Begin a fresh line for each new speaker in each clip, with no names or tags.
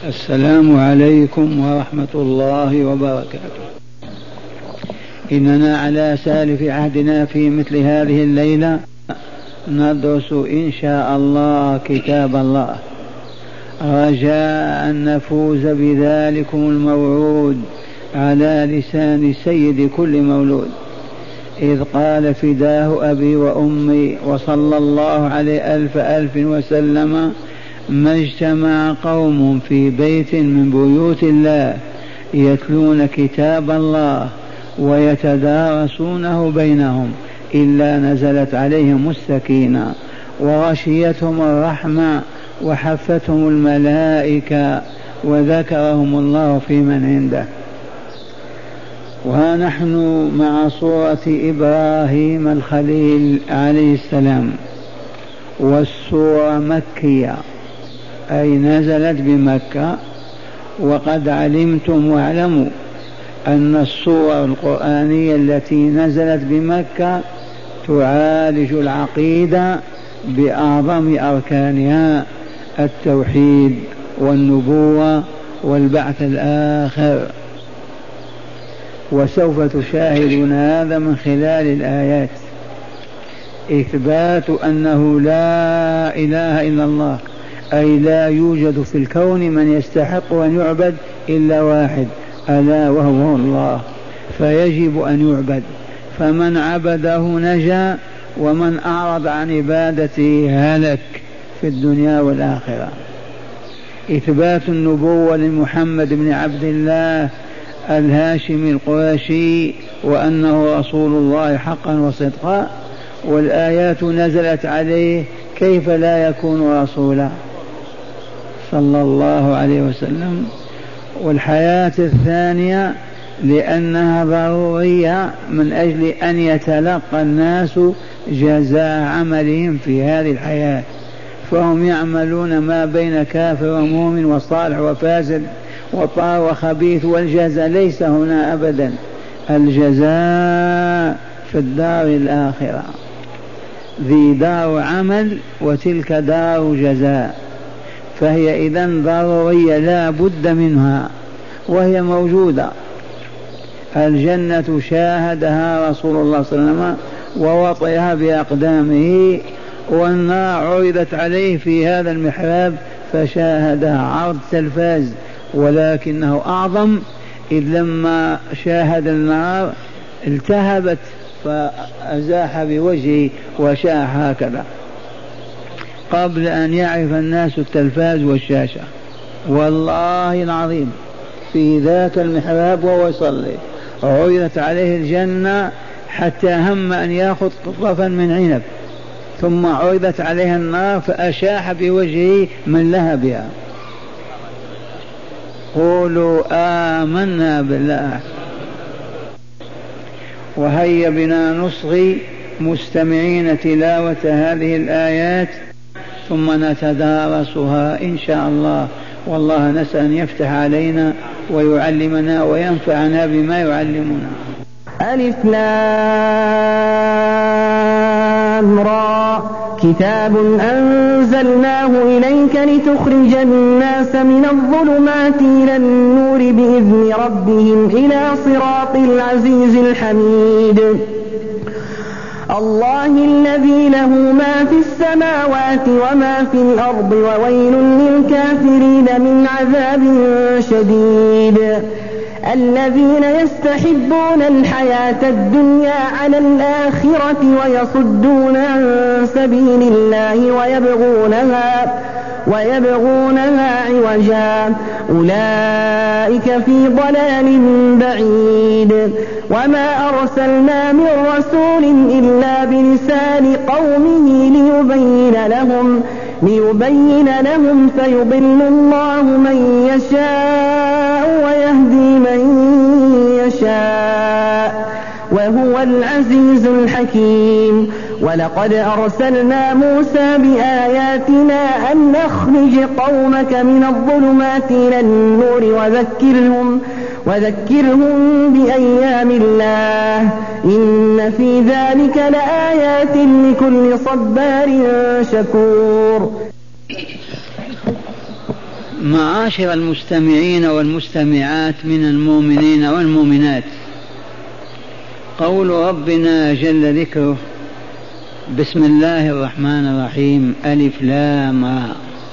السلام عليكم ورحمة الله وبركاته. إننا على سالف عهدنا في مثل هذه الليلة ندرس إن شاء الله كتاب الله، رجاء أن نفوز بذلكم الموعود على لسان سيد كل مولود، إذ قال فداه أبي وأمي وصلى الله عليه ألف وسلم: ما اجتمع قوم في بيت من بيوت الله يتلون كتاب الله ويتدارسونه بينهم إلا نزلت عليهم السكينة وغشيتهم الرحمة وحفتهم الملائكة وذكرهم الله في من عنده. ونحن مع صورة إبراهيم الخليل عليه السلام، والسورة مكية أي نزلت بمكة، وقد علمتم واعلموا أن السورة القرآنية التي نزلت بمكة تعالج العقيدة بأعظم أركانها: التوحيد والنبوة والبعث الآخر. وسوف تشاهدون هذا من خلال الآيات، إثبات أنه لا إله إلا الله، أي لا يوجد في الكون من يستحق أن يعبد إلا واحد، ألا وهو الله، فيجب أن يعبد، فمن عبده نجا ومن أعرض عن عبادته هلك في الدنيا والآخرة. إثبات النبوة لمحمد بن عبد الله الهاشمي القرشي وأنه رسول الله حقا وصدقا، والآيات نزلت عليه كيف لا يكون رسولا صلى الله عليه وسلم. والحياة الثانية لأنها ضرورية من أجل أن يتلقى الناس جزاء عملهم في هذه الحياة، فهم يعملون ما بين كافر ومؤمن وصالح وفاسد وطار وخبيث، والجزاء ليس هنا أبدا، الجزاء في الدار الآخرة، ذي دار عمل وتلك دار جزاء، فهي إذن ضرورية لا بد منها، وهي موجودة. الجنة شاهدها رسول الله صلى الله عليه وسلم ووطئها بأقدامه، والنار عرضت عليه في هذا المحراب فشاهدها عرض تلفاز، ولكنه أعظم، إذ لما شاهد النار التهبت فأزاح بوجهه وشاء هكذا قبل أن يعرف الناس التلفاز والشاشة. والله العظيم في ذاك المحراب وهو يصلي عرضت عليه الجنة حتى هم أن يأخذ قطرة من عنب، ثم عرضت عليها النار فأشاح بوجهه من لهبها. قولوا آمنا بالله. وهيا بنا نصغي مستمعين تلاوة هذه الآيات ثم نتدارسها إن شاء الله، والله نسأل أن يفتح علينا ويعلمنا وينفعنا بما يعلمنا.
ألف لام را، كتاب أنزلناه إليك لتخرج الناس من الظلمات إلى النور بإذن ربهم إلى صراط العزيز الحميد. الله الذي له ما في السماوات وما في الأرض، وويل للكافرين من عذاب شديد. الذين يستحبون الحياة الدنيا على الآخرة ويصدون عن سبيل الله ويبغونها عوجا، أولئك في ضلال بعيد. وما أرسلنا من رسول إلا بلسان قومه ليبين لهم فيضل الله من يشاء ويهدي من يشاء، وهو العزيز الحكيم. ولقد أرسلنا موسى بآياتنا أن أخرج قومك من الظلمات إلى النور وذكرهم بأيام الله، إن في ذلك لآيات لكل صبار شكور.
معاشر المستمعين والمستمعات من المؤمنين والمؤمنات، قول ربنا جل ذكره: بسم الله الرحمن الرحيم، ألف لام را.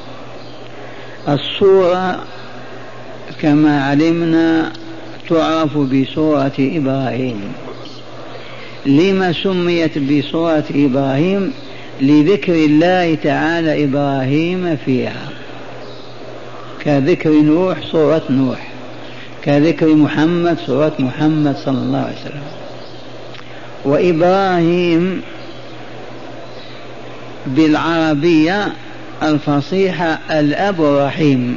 الصورة كما علمنا تعرف بصورة إبراهيم. لما سميت بصورة إبراهيم؟ لذكر الله تعالى إبراهيم فيها، كذكر نوح صورة نوح، كذكر محمد صورة محمد صلى الله عليه وسلم. وإبراهيم بالعربية الفصيحة الأب الرحيم،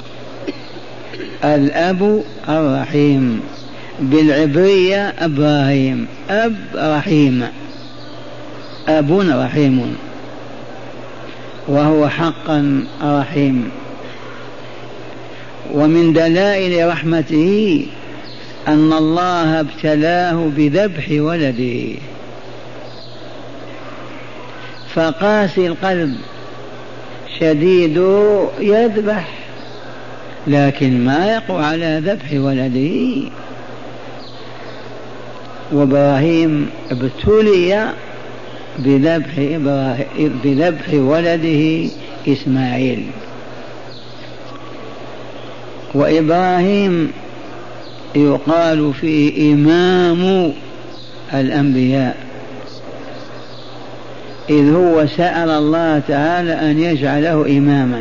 الأب الرحيم. بالعبرية إبراهيم أب رحيم، أب رحيم، وهو حقا رحيم. ومن دلائل رحمته أن الله ابتلاه بذبح ولده، فقاسي القلب شديد يذبح، لكن ما يقوى على ذبح ولده. وإبراهيم ابتلي بذبح ولده إسماعيل. وإبراهيم يقال فيه إمام الأنبياء، إذ هو سأل الله تعالى أن يجعله إماما،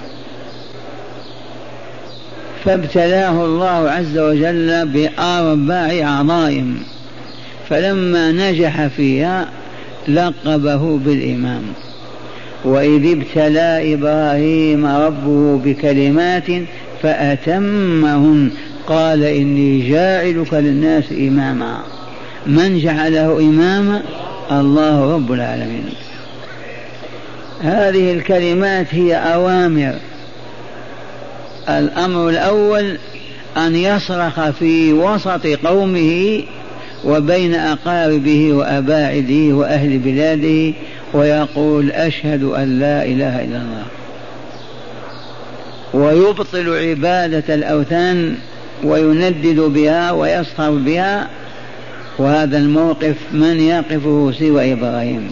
فابتلاه الله عز وجل بأربع عظائم، فلما نجح فيها لقبه بالإمام. وإذ ابتلى إبراهيم ربه بكلمات فأتمهن قال إني جاعلك للناس إماما. من جعله إماما؟ الله رب العالمين. هذه الكلمات هي أوامر. الأمر الأول أن يصرخ في وسط قومه وبين أقاربه وأباعده وأهل بلاده ويقول: أشهد أن لا إله إلا الله، ويبطل عبادة الأوثان ويندد بها ويسخر بها. وهذا الموقف من يقفه سوى إبراهيم.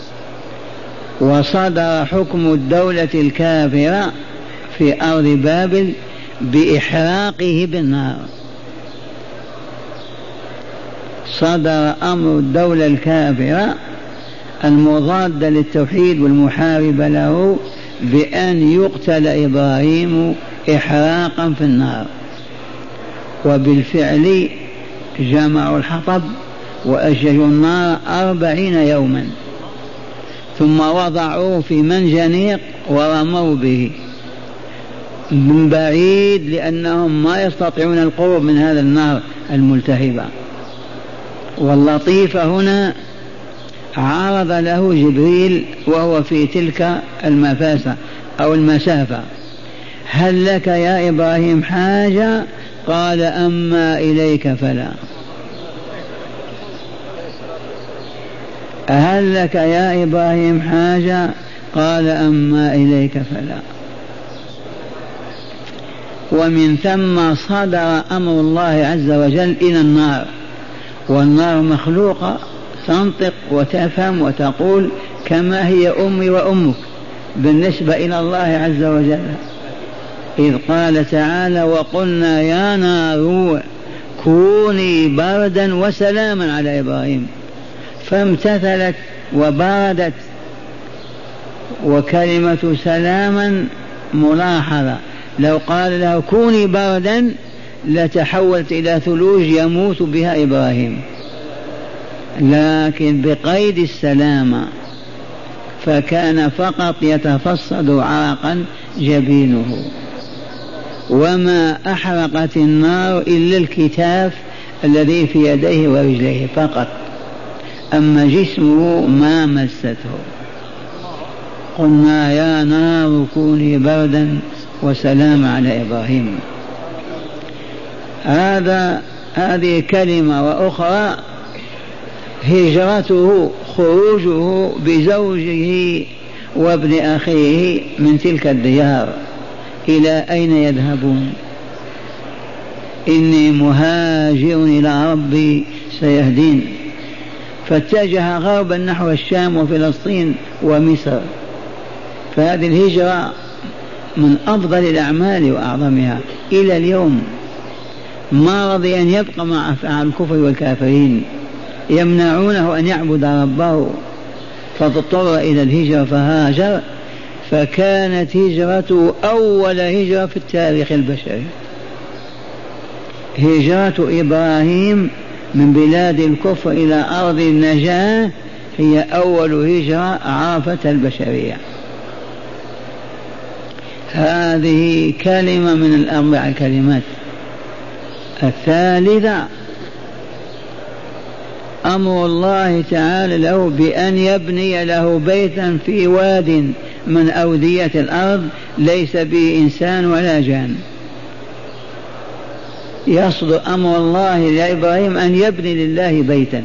وصدر حكم الدولة الكافرة في أرض بابل بإحراقه بالنار. صدر أمر الدولة الكافرة المضادة للتوحيد والمحاربة له بأن يقتل إبراهيم إحراقا في النار. وبالفعل جمعوا الحطب وأججوا النار 40 يوما، ثم وضعوه في منجنيق ورموا به من بعيد، لأنهم ما يستطيعون القرب من هذا النار الملتهبة. واللطيف هنا عرض له جبريل وهو في تلك المفاسة أو المسافة: هل لك يا إبراهيم حاجة؟ قال: أما إليك فلا. هل لك يا إبراهيم حاجة؟ قال: أما إليك فلا. ومن ثم صدر أمر الله عز وجل إلى النار، والنار مخلوقة تنطق وتفهم وتقول كما هي أمي وأمك بالنسبة إلى الله عز وجل، إذ قال تعالى: وقلنا يا نار كوني بردا وسلاما على إبراهيم، فامتثلت وبردت. وكلمة سلاما ملاحظة، لو قال له كوني بردا لتحولت إلى ثلوج يموت بها إبراهيم، لكن بقيد السلامة، فكان فقط يتفصد عرقا جبينه. وما أحرقت النار إلا الكتاف الذي في يديه ورجليه فقط، أما جسمه ما مسته. قلنا يا نار كوني بردا وسلام على إبراهيم. هذه كلمة. وأخرى هجرته، خروجه بزوجه وابن أخيه من تلك الديار، إلى أين يذهبون؟ إني مهاجر إلى ربي سيهدين. فاتجه غربا نحو الشام وفلسطين ومصر. فهذه الهجرة من أفضل الأعمال وأعظمها إلى اليوم. ما رضي أن يبقى مع أفعال الكفر والكافرين يمنعونه أن يعبد ربه، فاضطر إلى الهجرة فهاجر، فكانت هجرته أول هجرة في التاريخ البشري. هجرة إبراهيم من بلاد الكفر إلى أرض النجاة هي أول هجرة عرفتها البشرية. هذه كلمة من الأربع كلمات. الثالثة أمر الله تعالى له بأن يبني له بيتا في واد من أودية الأرض ليس به إنسان ولا جان. يصدر أمر الله لإبراهيم أن يبني لله بيتا.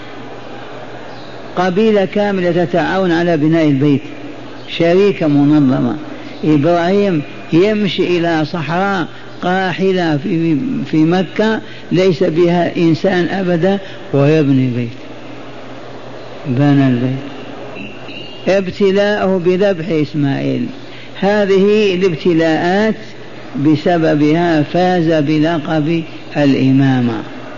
قبيلة كاملة تتعاون على بناء البيت، شريكة منظمة. إبراهيم يمشي إلى صحراء قاحلة في مكة ليس بها إنسان أبدا ويبني بيت. بنى البيت. ابتلاءه بذبح إسماعيل. هذه الابتلاءات بسببها فاز بلقب الإمامة،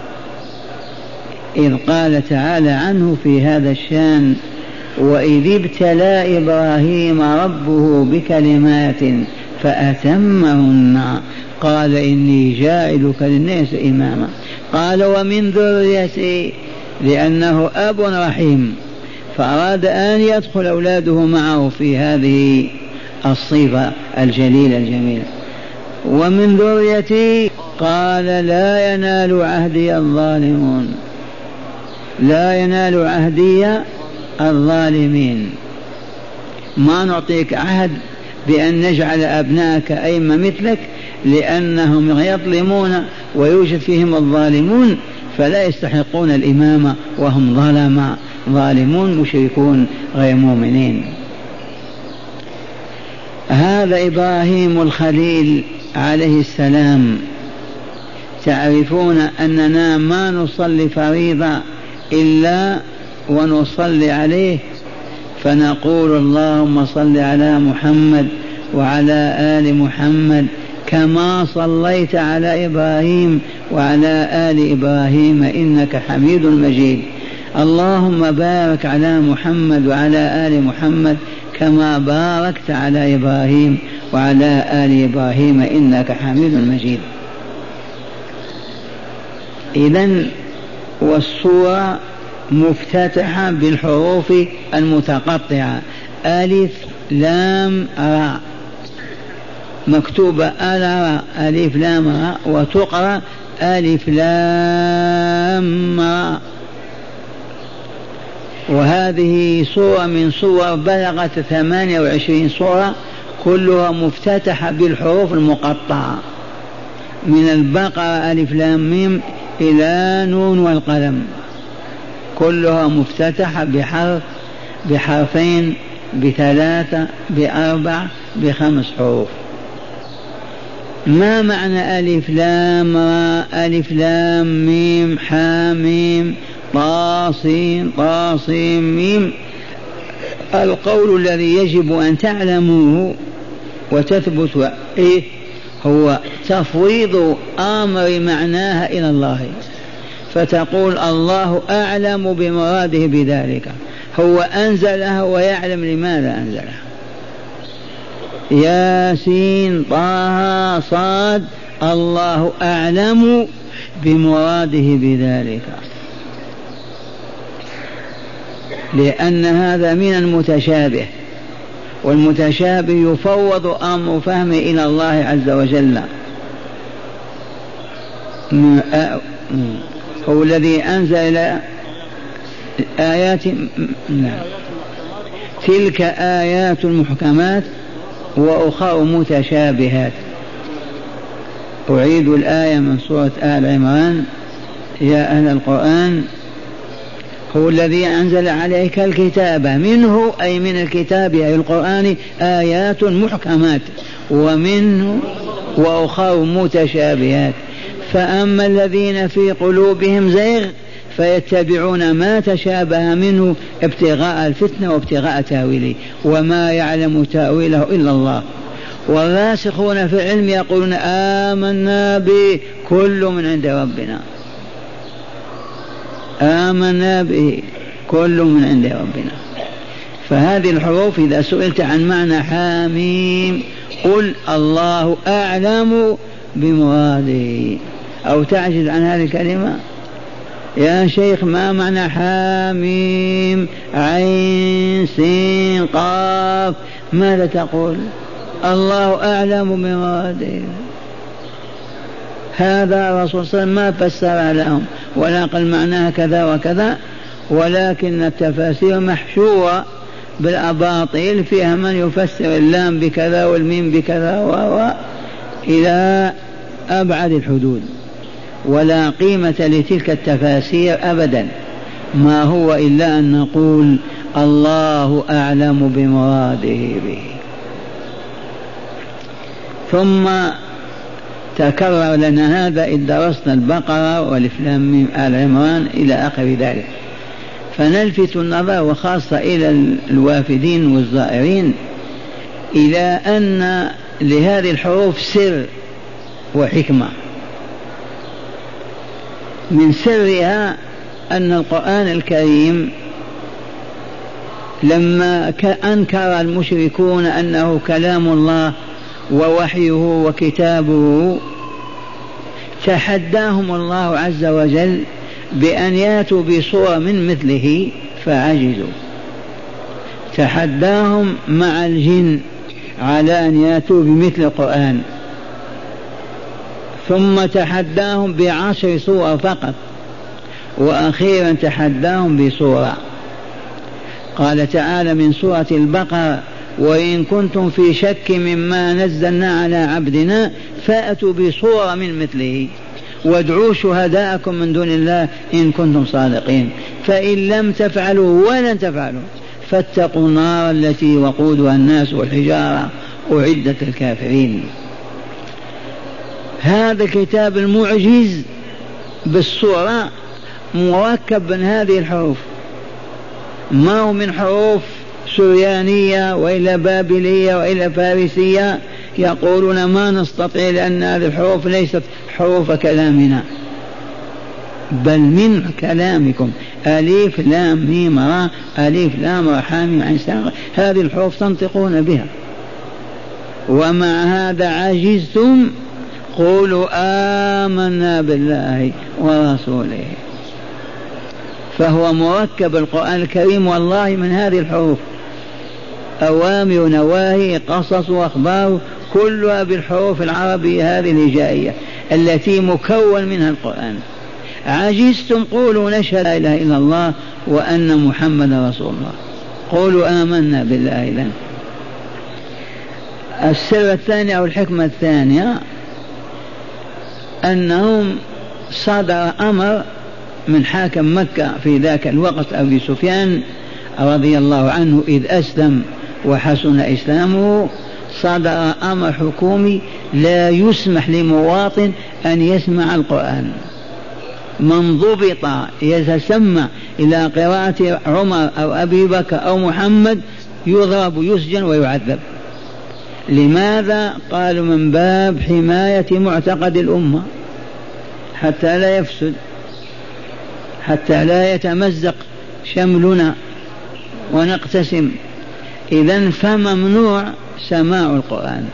إذ قال تعالى عنه في هذا الشان: وإذ ابتلى إبراهيم ربه بكلمات فأتمهن قال إني جاعلك للناس إماما. قال ومن ذريتي، لأنه أب رحيم، فأراد أن يدخل أولاده معه في هذه الصفة الجليلة الجميلة. ومن ذريتي قال لا ينال عهدي الظالمون، لا ينال عهدي الظالمين. ما نعطيك عهد بأن نجعل أبنائك أئمة مثلك، لأنهم يظلمون ويوجد فيهم الظالمون، فلا يستحقون الإمامة وهم ظلماء ظالمون مشركون غير مؤمنين. هذا إبراهيم الخليل عليه السلام. تعرفون أننا ما نصلي فريضة إلا ونصلي عليه، فنقول اللهم صل على محمد وعلى آل محمد كما صليت على إبراهيم وعلى آل إبراهيم إنك حميد مجيد. اللهم بارك على محمد وعلى آل محمد كما باركت على إبراهيم وعلى آل إبراهيم إنك حميد مجيد. إذن والسورة مفتتحة بالحروف المتقطعة: ألف لام راء، مكتوبة ألا ألف لام راء، وتقرأ ألف لام راء. وهذه سورة من سورة بلغت 28 سورة، كلها مفتتحة بالحروف المقطعة، من البقرة ألف لام ميم إلى نون والقلم، كلها مفتتحة بحرف، بحرفين، بثلاثة، بأربع، بخمس حروف. ما معنى ألف لام راء ألف لام ميم حاميم طاسين طاسين ميم؟ القول الذي يجب أن تعلموه وتثبت هو تفويض أمر معناها إلى الله، فتقول الله أعلم بمراده بذلك، هو أنزلها ويعلم لماذا أنزلها. ياسين طه صاد، الله أعلم بمراده بذلك، لأن هذا من المتشابه، والمتشابه يفوض أمر فهمه إلى الله عز وجل. هو الذي أنزل آيات تلك آيات المحكمات وأخر متشابهات. أعيد الآية من سورة آل عمران: يا أهل القرآن هو الذي أنزل عليك الكتاب منه، أي من الكتاب أي القرآن، آيات محكمات ومنه وأخر متشابهات. فأما الذين في قلوبهم زيغ فيتبعون ما تشابه منه ابتغاء الفتنة وابتغاء تاويله وما يعلم تاويله إلا الله. والراسخون في العلم يقولون آمنا به كل من عند ربنا، آمنا به كل من عند ربنا. فهذه الحروف إذا سئلت عن معنى حاميم قل الله أعلم بمراده، أو تعجز عن هذه الكلمة يا شيخ ما معنى حاميم عين سين قاف؟ ماذا تقول؟ الله أعلم بمراده. هذا الرسول صلى الله عليه وسلم ما فسر لهم ولا قال معناها كذا وكذا، ولكن التفاسير محشوة بالأباطيل فيها من يفسر اللام بكذا والميم بكذا إلى أبعد الحدود، ولا قيمة لتلك التفاسير أبدا. ما هو إلا أن نقول الله أعلم بمراده به. ثم تكرر لنا هذا إذ درسنا البقرة والألف لام ميم آل عمران إلى آخر ذلك. فنلفت النظر وخاصة إلى الوافدين والزائرين إلى أن لهذه الحروف سر وحكمة. من سرها أن القرآن الكريم لما أنكر المشركون أنه كلام الله ووحيه وكتابه تحداهم الله عز وجل بأن ياتوا بصورة من مثله فعجزوا. تحداهم مع الجن على أن ياتوا بمثل القرآن، ثم تحداهم ب10 صور فقط، وأخيرا تحداهم بصورة. قال تعالى من سورة البقرة وإن كنتم في شك مما نزلنا على عبدنا فأتوا بصورة من مثله وادعوا شهداءكم من دون الله إن كنتم صادقين، فإن لم تفعلوا ولن تفعلوا فاتقوا النار التي وقودها الناس والحجارة أعدت الكافرين. هذا الكتاب المعجز بالصورة مركب من هذه الحروف، ما هو من حروف سريانية وإلى بابلية وإلى فارسية يقولون ما نستطيع لأن هذه الحروف ليست حروف كلامنا، بل من كلامكم. ألف لام ميم را، ألف لام را حاميم عين سين، هذه الحروف تنطقون بها، ومع هذا عجزتم. قولوا آمنا بالله ورسوله. فهو مركب القرآن الكريم والله من هذه الحروف، أوامر نواهي قصص وأخبار كلها بالحروف العربية هذه الهجائية التي مكون منها القرآن. عجزتم قولوا نشهد لا إله إلا الله وأن محمد رسول الله، قولوا آمنا بالله. إذن السر الثاني أو الحكمة الثانية أنهم صدر أمر من حاكم مكة في ذاك الوقت أبي سفيان رضي الله عنه إذ أسلم وحسن إسلامه، صدر أمر حكومي لا يسمح لمواطن أن يسمع القرآن. من ضبط يتسمع إلى قراءة عمر أو أبي بكر أو محمد يضرب يسجن ويعذب. لماذا؟ قالوا من باب حماية معتقد الأمة حتى لا يفسد، حتى لا يتمزق شملنا ونقتسم. إذن فممنوع سماع القرآن.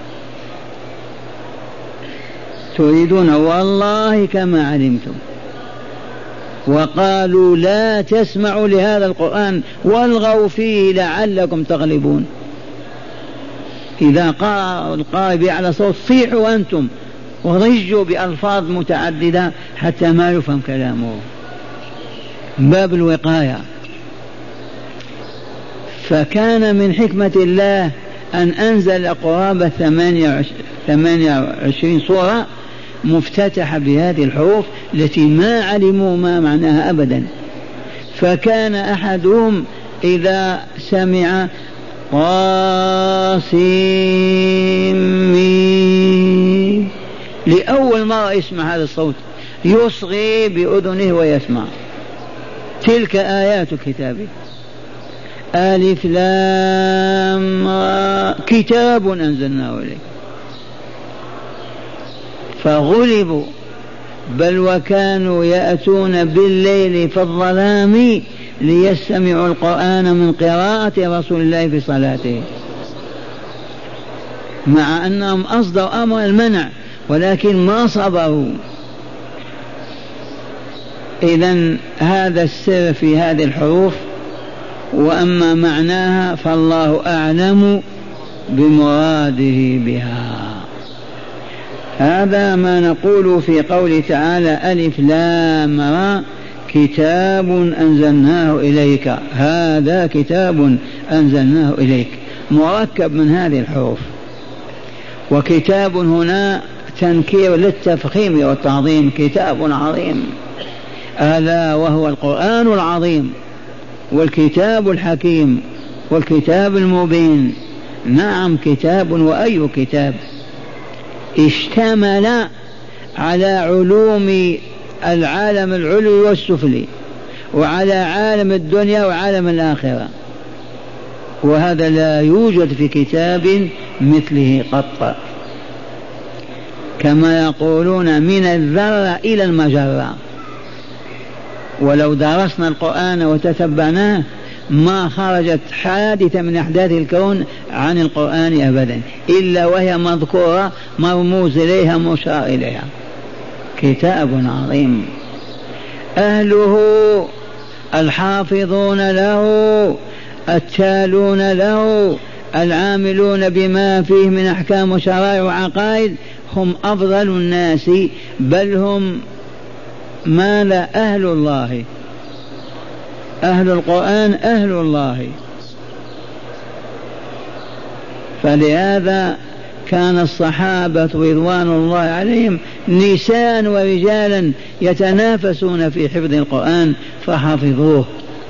تريدون والله كما علمتم. وقالوا لا تسمعوا لهذا القرآن والغوا فيه لعلكم تغلبون. إذا قرأ القارئ بأعلى صوت صيحوا أنتم ورجوا بألفاظ متعددة حتى ما يفهم كلامه، باب الوقاية. فكان من حكمة الله أن أنزل قرابة 28 سورة مفتتحة بهذه الحروف التي ما علموا ما معناها أبدا. فكان أحدهم إذا سمع طاسيم. لأول مرة يسمع هذا الصوت، يصغي بأذنه ويسمع. تلك آيات كتابه. ألف لام كتاب أنزلناه إليك. فغلبوا، بل وكانوا يأتون بالليل في الظلام ليستمعوا القرآن من قراءة رسول الله في صلاته، مع أنهم أصدروا أمر المنع ولكن ما صبروا. إذن هذا السر في هذه الحروف، وأما معناها فالله أعلم بمراده بها. هذا ما نقول في قوله تعالى ألف لام را كتاب أنزلناه إليك. هذا كتاب أنزلناه إليك مركب من هذه الحروف. وكتاب هنا تنكير للتفخيم والتعظيم، كتاب عظيم، ألا وهو القرآن العظيم والكتاب الحكيم والكتاب المبين. نعم كتاب، وأي كتاب؟ اشتمل على علوم العالم العلوي والسفلي، وعلى عالم الدنيا وعالم الآخرة، وهذا لا يوجد في كتاب مثله قط. كما يقولون من الذرة إلى المجرة. ولو درسنا القرآن وتتبعناه ما خرجت حادثة من أحداث الكون عن القرآن أبدا، إلا وهي مذكورة مرموز إليها مشار إليها. كتاب عظيم، أهله الحافظون له التالون له العاملون بما فيه من أحكام وشرائع وعقائد هم أفضل الناس، بل هم مال أهل الله. أهل القرآن أهل الله. فلهذا كان الصحابة رضوان الله عليهم نساء ورجالا يتنافسون في حفظ القرآن فحفظوه.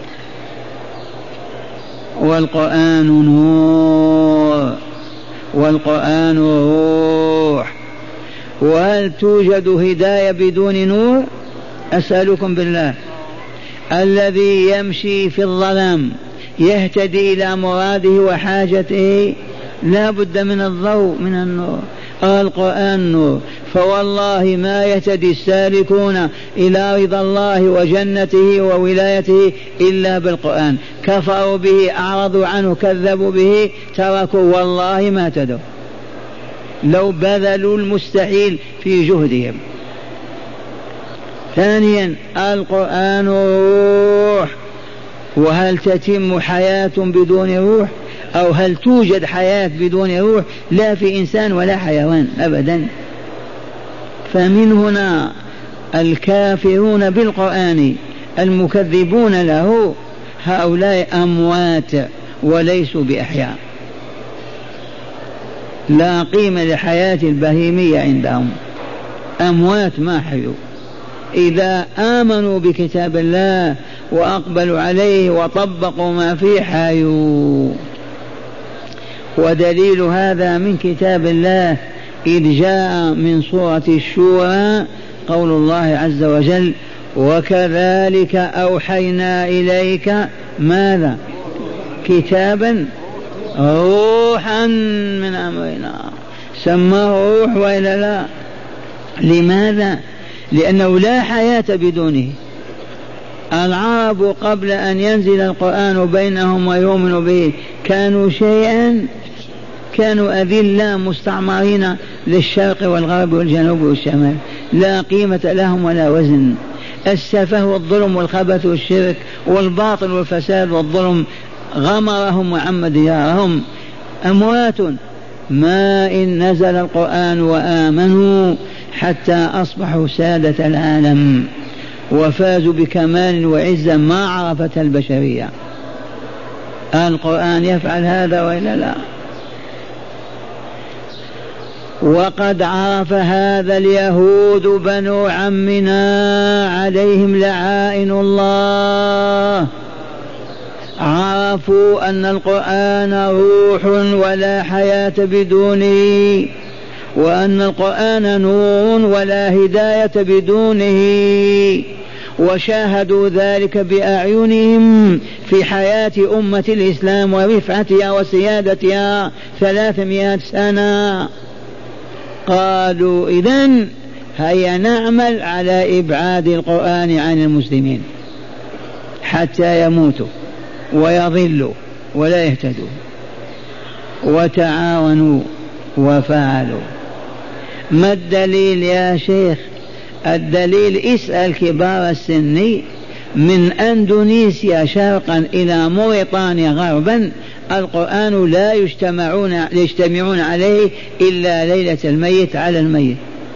والقرآن نور والقرآن روح. وهل توجد هداية بدون نور؟ أسألكم بالله، الذي يمشي في الظلام يهتدي إلى مراده وحاجته لا بد من الضوء، من النور. القرآن نور. فوالله ما يهتدي السالكون إلى رضا الله وجنته وولايته إلا بالقرآن. كفروا به، أعرضوا عنه، كذبوا به، تركوا، والله ما اهتدوا لو بذلوا المستحيل في جهدهم. ثانيا القرآن روح. وهل تتم حياة بدون روح؟ أو هل توجد حياة بدون روح؟ لا في إنسان ولا حيوان أبدا. فمن هنا الكافرون بالقرآن المكذبون له هؤلاء أموات وليسوا بأحياء، لا قيمة لحياة البهيمية عندهم، أموات ما حيوا. إذا آمنوا بكتاب الله وأقبلوا عليه وطبقوا ما فيه حيوا. ودليل هذا من كتاب الله إذ جاء من سورة الشورى قول الله عز وجل وكذلك أوحينا إليك ماذا؟ كتابا روحا من أمرنا. سماه روح وإلا لا؟ لماذا؟ لأنه لا حياة بدونه. العرب قبل أن ينزل القرآن بينهم ويؤمنوا به كانوا شيئا، كانوا أذلة مستعمرين للشرق والغرب والجنوب والشمال، لا قيمة لهم ولا وزن. السفه والظلم والخبث والشرك والباطل والفساد والظلم غمرهم وعم ديارهم. أموات. ما إن نزل القرآن وآمنوا حتى أصبحوا سادة العالم وفازوا بكمال وعزة ما عرفت البشرية. القرآن يفعل هذا وإلا لا؟ وقد عرف هذا اليهود بنو عمنا عليهم لعائن الله. عرفوا أن القرآن روح ولا حياة بدونه، وأن القرآن نور ولا هداية بدونه، وشاهدوا ذلك بأعينهم في حياة أمة الإسلام ورفعتها وسيادتها 300 سنة. قالوا إذن هيا نعمل على إبعاد القرآن عن المسلمين حتى يموتوا ويضلوا ولا يهتدوا، وتعاونوا وفعلوا. ما الدليل يا شيخ؟ الدليل اسأل كبار السن من أندونيسيا شرقا إلى موريطانيا غربا، القرآن لا يجتمعون عليه إلا ليلة الميت على الميت.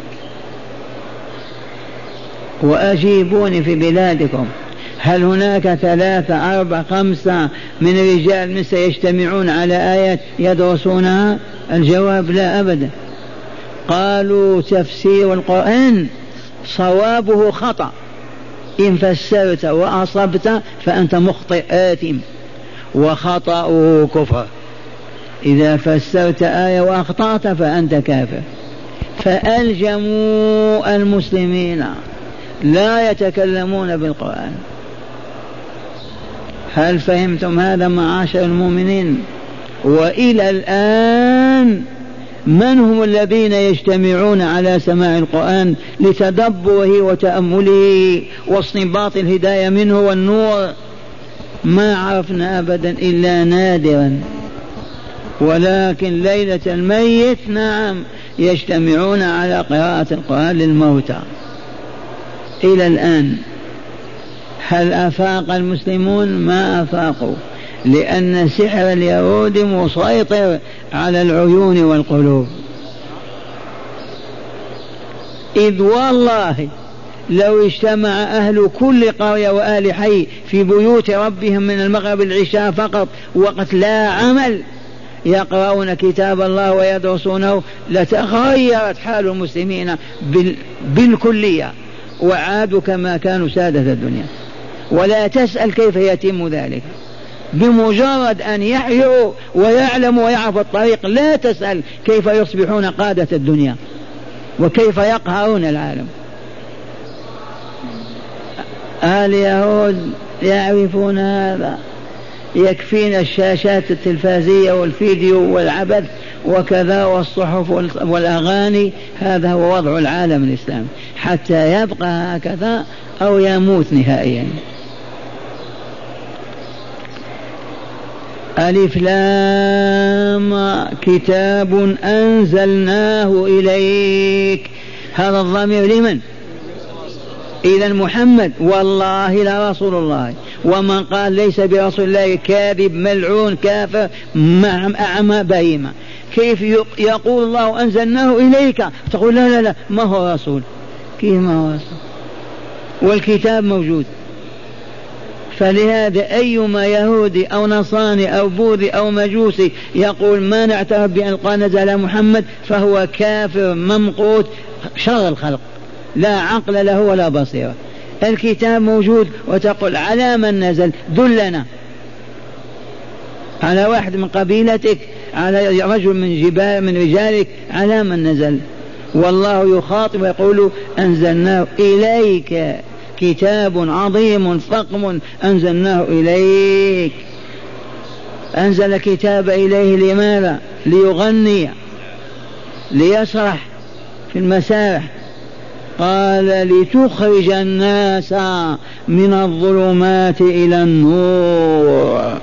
وأجيبوني في بلادكم، هل هناك 3 4 5 من رجال مثل يجتمعون على آيات يدرسونها؟ الجواب لا أبدا. قالوا تفسير القرآن صوابه خطأ، إن فسرت وأصبت فأنت مخطئ آثم، وخطأه كفر. إذا فسرت آية وأخطأت فأنت كافر. فألجموا المسلمين لا يتكلمون بالقرآن. هل فهمتم هذا معاشر المؤمنين؟ وإلى الآن من هم الذين يجتمعون على سماع القرآن لتدبره وتأمله واستنباط الهداية منه والنور؟ ما عرفنا أبدا إلا نادرا. ولكن ليلة الميت نعم يجتمعون على قراءة القرآن للموتى إلى الآن. هل أفاق المسلمون؟ ما أفاقوا، لأن سحر اليهود مسيطر على العيون والقلوب. إذ والله لو اجتمع أهل كل قرية وآل حي في بيوت ربهم من المغرب العشاء فقط وقت لا عمل يقرؤون كتاب الله ويدرسونه لتغيرت حال المسلمين بالكلية، وعادوا كما كانوا سادة الدنيا. ولا تسأل كيف يتم ذلك، بمجرد أن يحيوا ويعلموا ويعرفوا الطريق لا تسأل كيف يصبحون قادة الدنيا وكيف يقهرون العالم. اليهود يعرفون هذا، يكفينا الشاشات التلفازية والفيديو والعبث وكذا والصحف والأغاني. هذا هو وضع العالم الإسلامي حتى يبقى هكذا أو يموت نهائيا. ألف لام كتاب أنزلناه إليك. هذا الضمير لمن؟ إذا محمد والله لا رسول الله. ومن قال ليس برسول الله كاذب ملعون كافر أعمى بهيمة. كيف يقول الله أنزلناه إليك تقول لا لا لا ما هو رسول؟ كيف ما هو رسول والكتاب موجود؟ فلهذا أيما يهودي أو نصراني أو بوذي أو مجوسي يقول ما نعترف بأن القرآن نزل على محمد فهو كافر ممقوت شر الخلق، لا عقل له ولا بصيرة. الكتاب موجود وتقول على من نزل؟ دلنا على واحد من قبيلتك، على رجل من رجالك، على من نزل؟ والله يخاطب ويقول أنزلناه إليك كتاب عظيم فقم أنزلناه إليك. أنزل كتاب إليه لماذا؟ ليغني ليسرح في المسارح. قال لتخرج الناس من الظلمات إلى النور.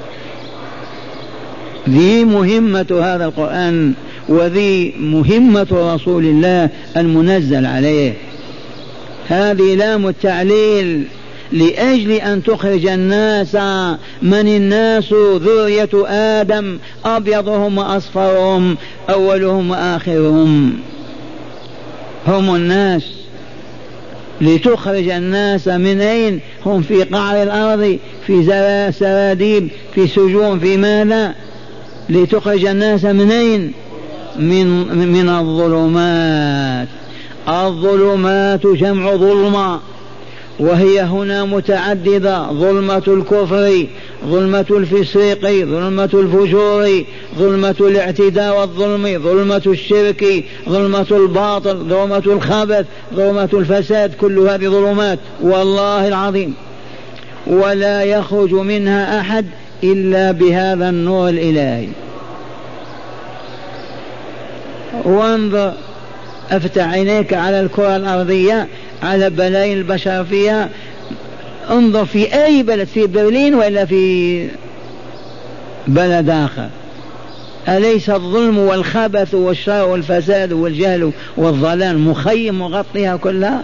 ذي مهمة هذا القرآن وذي مهمة رسول الله المنزل عليه. هذه لام التعليل لأجل أن تخرج الناس. من الناس؟ ذرية آدم، أبيضهم وأصفرهم، أولهم وآخرهم، هم الناس. لتخرج الناس من أين؟ هم في قعر الأرض، في سراديب، في سجون، في ماذا؟ لتخرج الناس من أين؟ من الظلمات. الظلمات جمع ظلمة، وهي هنا متعددة: ظلمة الكفر، ظلمة الفسق، ظلمة الفجور، ظلمة الاعتداء والظلم، ظلمة الشرك، ظلمة الباطل، ظلمة الخبث، ظلمة الفساد. كل هذه ظلمات والله العظيم، ولا يخرج منها أحد إلا بهذا النور الإلهي. وانظر، افتح عينيك على الكرة الأرضية، على بلايين البشر فيها، انظر في أي بلد، في برلين ولا في بلد آخر، أليس الظلم والخبث والشر والفساد والجهل والضلال مخيم مغطيها كلها؟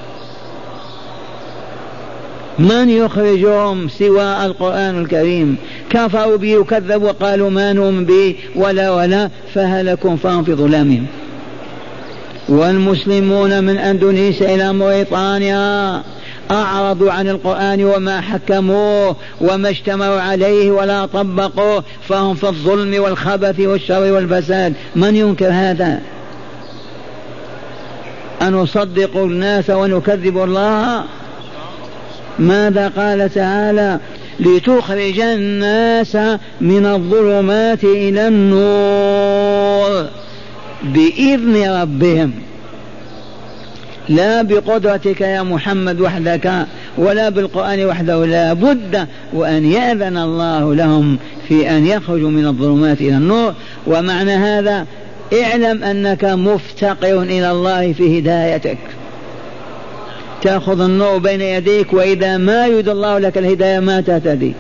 من يخرجهم سوى القرآن الكريم؟ كفروا به وكذبوا وقالوا ما نؤمن به ولا فهلكم فهم في ظلامهم. والمسلمون من أندونيسيا إلى موريطانيا أعرضوا عن القرآن وما حكموه وما اجتمعوا عليه ولا طبقوه، فهم في الظلم والخبث والشر والفساد. من ينكر هذا؟ أن نصدق الناس ونكذب الله؟ ماذا قال تعالى؟ لتخرج الناس من الظلمات إلى النور بإذن ربهم، لا بقدرتك يا محمد وحدك ولا بالقرآن وحده، لا بد وأن يأذن الله لهم في أن يخرجوا من الظلمات إلى النور. ومعنى هذا اعلم أنك مفتقر إلى الله في هدايتك، تأخذ النور بين يديك، وإذا ما يريد الله لك الهداية ما تهتدي.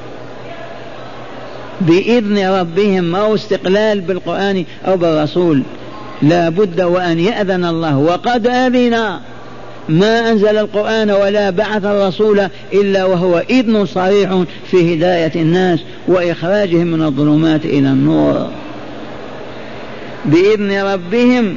بإذن ربهم أو استقلال بالقرآن أو بالرسول، لا بد وأن يأذن الله، وقد أذن. ما أنزل القرآن ولا بعث الرسول إلا وهو إذن صريح في هداية الناس وإخراجهم من الظلمات إلى النور بإذن ربهم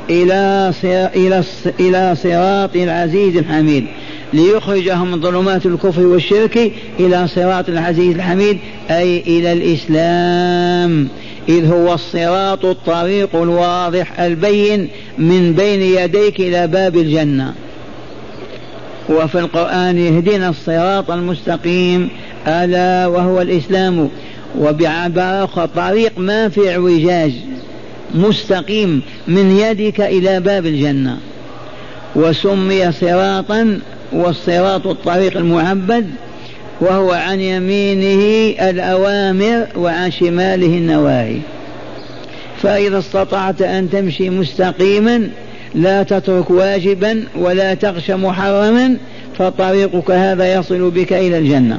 إلى صراط العزيز الحميد، ليخرجهم من ظلمات الكفر والشرك إلى صراط العزيز الحميد، أي إلى الإسلام، إذ هو الصراط الطريق الواضح البين من بين يديك إلى باب الجنة. وفي القرآن يهدينا الصراط المستقيم ألا وهو الإسلام، وبعبارة أخرى طريق ما في اعوجاج، مستقيم من يدك إلى باب الجنة. وسمي صراطا، والصراط الطريق المعبد، وهو عن يمينه الأوامر وعن شماله النواهي. فإذا استطعت أن تمشي مستقيما لا تترك واجبا ولا تغش محرما، فطريقك هذا يصل بك إلى الجنة.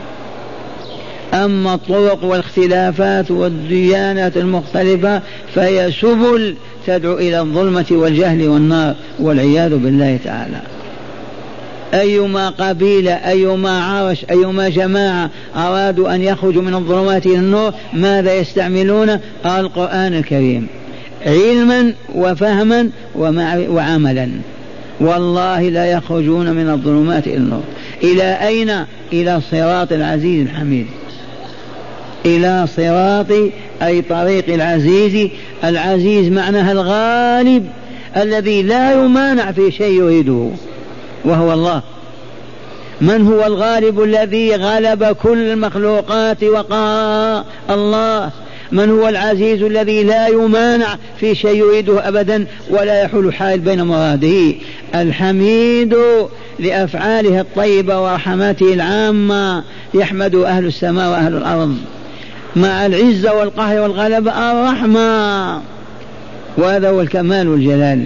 أما الطرق والاختلافات والديانات المختلفة فهي سبل تدعو إلى الظلمة والجهل والنار والعياذ بالله تعالى. أيما قبيلة، أيما عرش، أيما جماعة أرادوا أن يخرجوا من الظلمات إلى النور ماذا يستعملون؟ القرآن الكريم، علما وفهما وعملا. والله لا يخرجون من الظلمات إلى النور. إلى أين؟ إلى صراط العزيز الحميد، إلى صراط أي طريق العزيز. العزيز معناها الغالب الذي لا يمانع في شيء يريده، وهو الله. من هو الغالب الذي غلب كل المخلوقات وقهر؟ الله. من هو العزيز الذي لا يمانع في شيء يريده أبدا ولا يحول حائل بين مراده؟ الحميد لأفعاله الطيبة ورحمته العامة، يحمد أهل السماء وأهل الأرض، مع العزة والقهر والغلبة الرحمة، وهذا هو الكمال والجلال.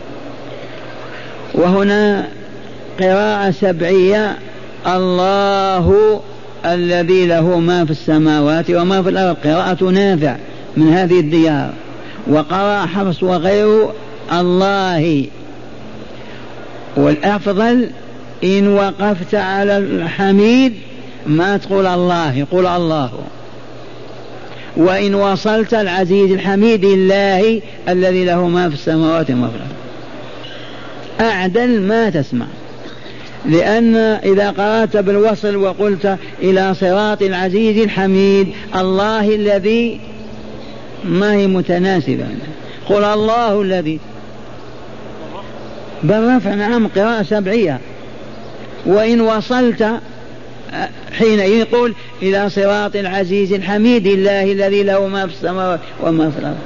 وهنا قراءة سبعية: الله الذي له ما في السماوات وما في الأرض، قراءة نافع من هذه الديار. وقرأ حفص وغيره الله. والأفضل إن وقفت على الحميد ما تقول الله، يقول الله. وإن وصلت العزيز الحميد الله الذي له ما في السماوات وما في الأرض، أعدل ما تسمع. لأن إذا قرأت بالوصل وقلت إلى صراط العزيز الحميد الله الذي، ما هي متناسبة. قل الله الذي بالرفع، نعم، قراءة سبعية. وإن وصلت حين يقول إلى صراط العزيز الحميد الله الذي له ما في السماوات وما في الأرض.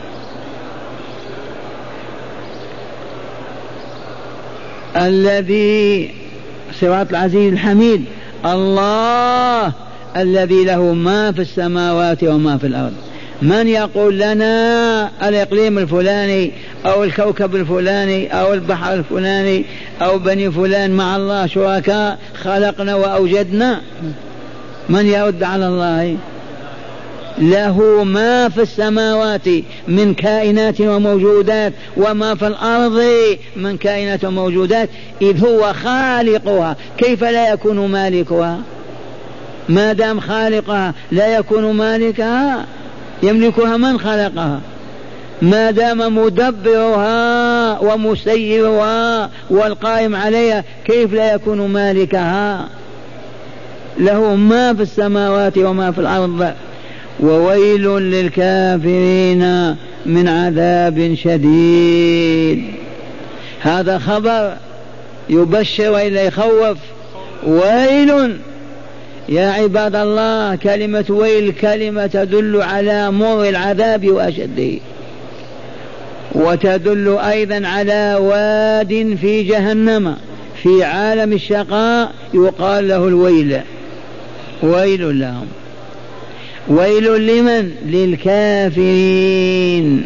الذي صراط العزيز الحميد الله الذي له ما في السماوات وما في الأرض. من يقول لنا الإقليم الفلاني أو الكوكب الفلاني أو البحر الفلاني أو بني فلان مع الله شركاء خلقنا وأوجدنا؟ من يرد على الله؟ له ما في السماوات من كائنات وموجودات وما في الأرض من كائنات وموجودات، إذ هو خالقها، كيف لا يكون مالكها؟ ما دام خالقها لا يكون مالكها؟ يملكها من خلقها. ما دام مدبرها ومسيرها والقائم عليها كيف لا يكون مالكها؟ له ما في السماوات وما في الأرض. وويل للكافرين من عذاب شديد. هذا خبر يبشر وإلا يخوف. ويل يا عباد الله، كلمة ويل كلمة تدل على مر العذاب وأشده، وتدل أيضا على واد في جهنم في عالم الشقاء يقال له الويل. ويل لهم. ويل لمن؟ للكافرين.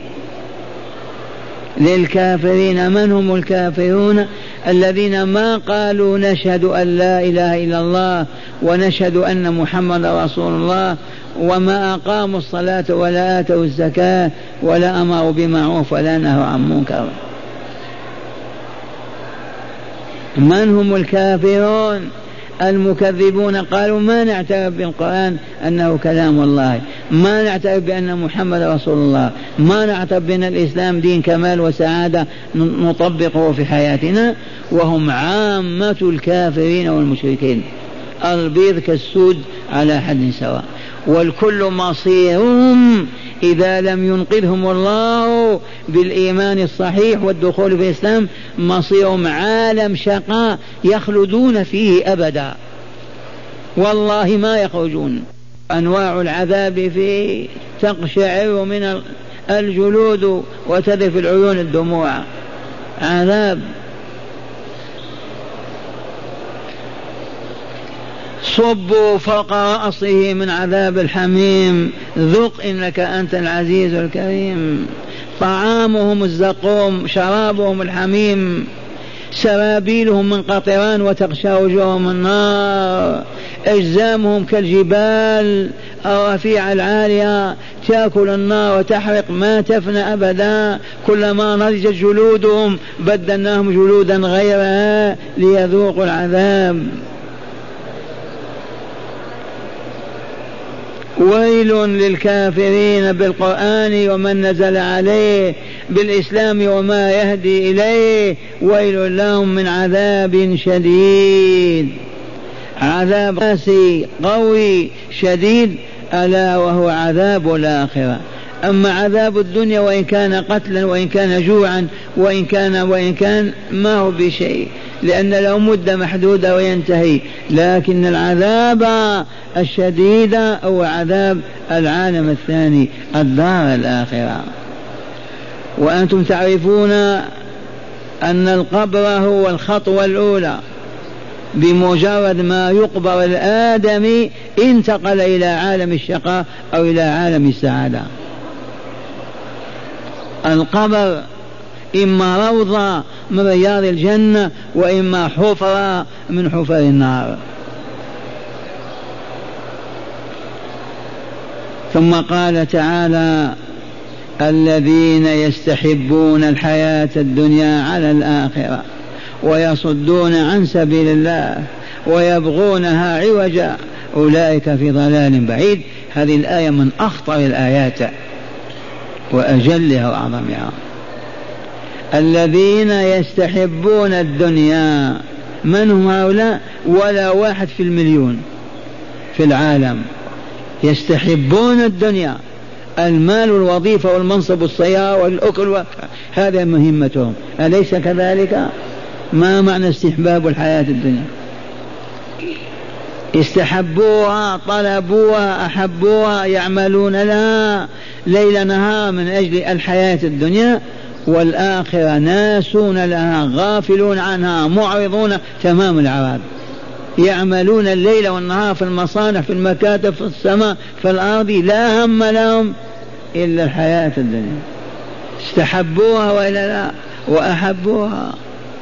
للكافرين. من هم الكافرون؟ الذين ما قالوا نشهد أن لا إله إلا الله ونشهد أن محمد رسول الله، وما أقاموا الصلاة ولا آتوا الزكاة ولا أمروا بمعروف ولا نهوا عن منكر. من هم الكافرون؟ المكذبون. قالوا ما نعترف بالقرآن أنه كلام الله، ما نعترف بأن محمد رسول الله، ما نعترف بأن الإسلام دين كمال وسعادة نطبقه في حياتنا. وهم عامة الكافرين والمشركين، البيض كالسود على حد سواء، والكل مصيرهم إذا لم ينقذهم الله بالإيمان الصحيح والدخول في الإسلام مصيرهم عالم شقاء يخلدون فيه أبدا، والله ما يخرجون. أنواع العذاب فيه تقشعر من الجلود وتذف العيون الدموع. عذاب. صبوا فوق رأسه من عذاب الحميم، ذق إنك أنت العزيز الكريم. طعامهم الزقوم، شرابهم الحميم، سرابيلهم من قطران وتغشى وجوههم النار، أجزامهم كالجبال الرفيعة العالية تأكل النار وتحرق ما تفنى أبدا. كلما نضجت جلودهم بدلناهم جلودا غيرها ليذوقوا العذاب. ويل للكافرين بالقرآن ومن نزل عليه، بالإسلام وما يهدي إليه. ويل لهم من عذاب شديد. عذاب قاسي قوي شديد، ألا وهو عذاب الآخرة. أما عذاب الدنيا وإن كان قتلا وإن كان جوعا وإن كان ما هو بشيء، لأن له مدة محدودة وينتهي. لكن العذاب الشديد هو عذاب العالم الثاني، الدار الآخرة. وأنتم تعرفون أن القبر هو الخطوة الأولى، بمجرد ما يقبر الآدمي انتقل إلى عالم الشقاء أو إلى عالم السعادة. القبر إما روضة من رياض الجنة وإما حفرة من حفر النار. ثم قال تعالى: الذين يستحبون الحياة الدنيا على الآخرة ويصدون عن سبيل الله ويبغونها عوجا أولئك في ضلال بعيد. هذه الآية من أخطر الآيات وأجلها وأعظمها. الذين يستحبون الدنيا، من هم هؤلاء؟ ولا 1 في المليون في العالم يستحبون الدنيا، المال والوظيفة والمنصب والسيارة والأكل هذا مهمتهم، أليس كذلك؟ ما معنى استحباب الحياة الدنيا؟ استحبوها، طلبوها، أحبوها، يعملون لها ليل نهار من أجل الحياة الدنيا، والآخرة ناسون لها، غافلون عنها، معرضون تمام العراض، يعملون الليل والنهار في المصانع، في المكاتب، في السماء، في الأرض، لا هم لهم إلا الحياة الدنيا. استحبوها وإلا لا؟ وأحبوها.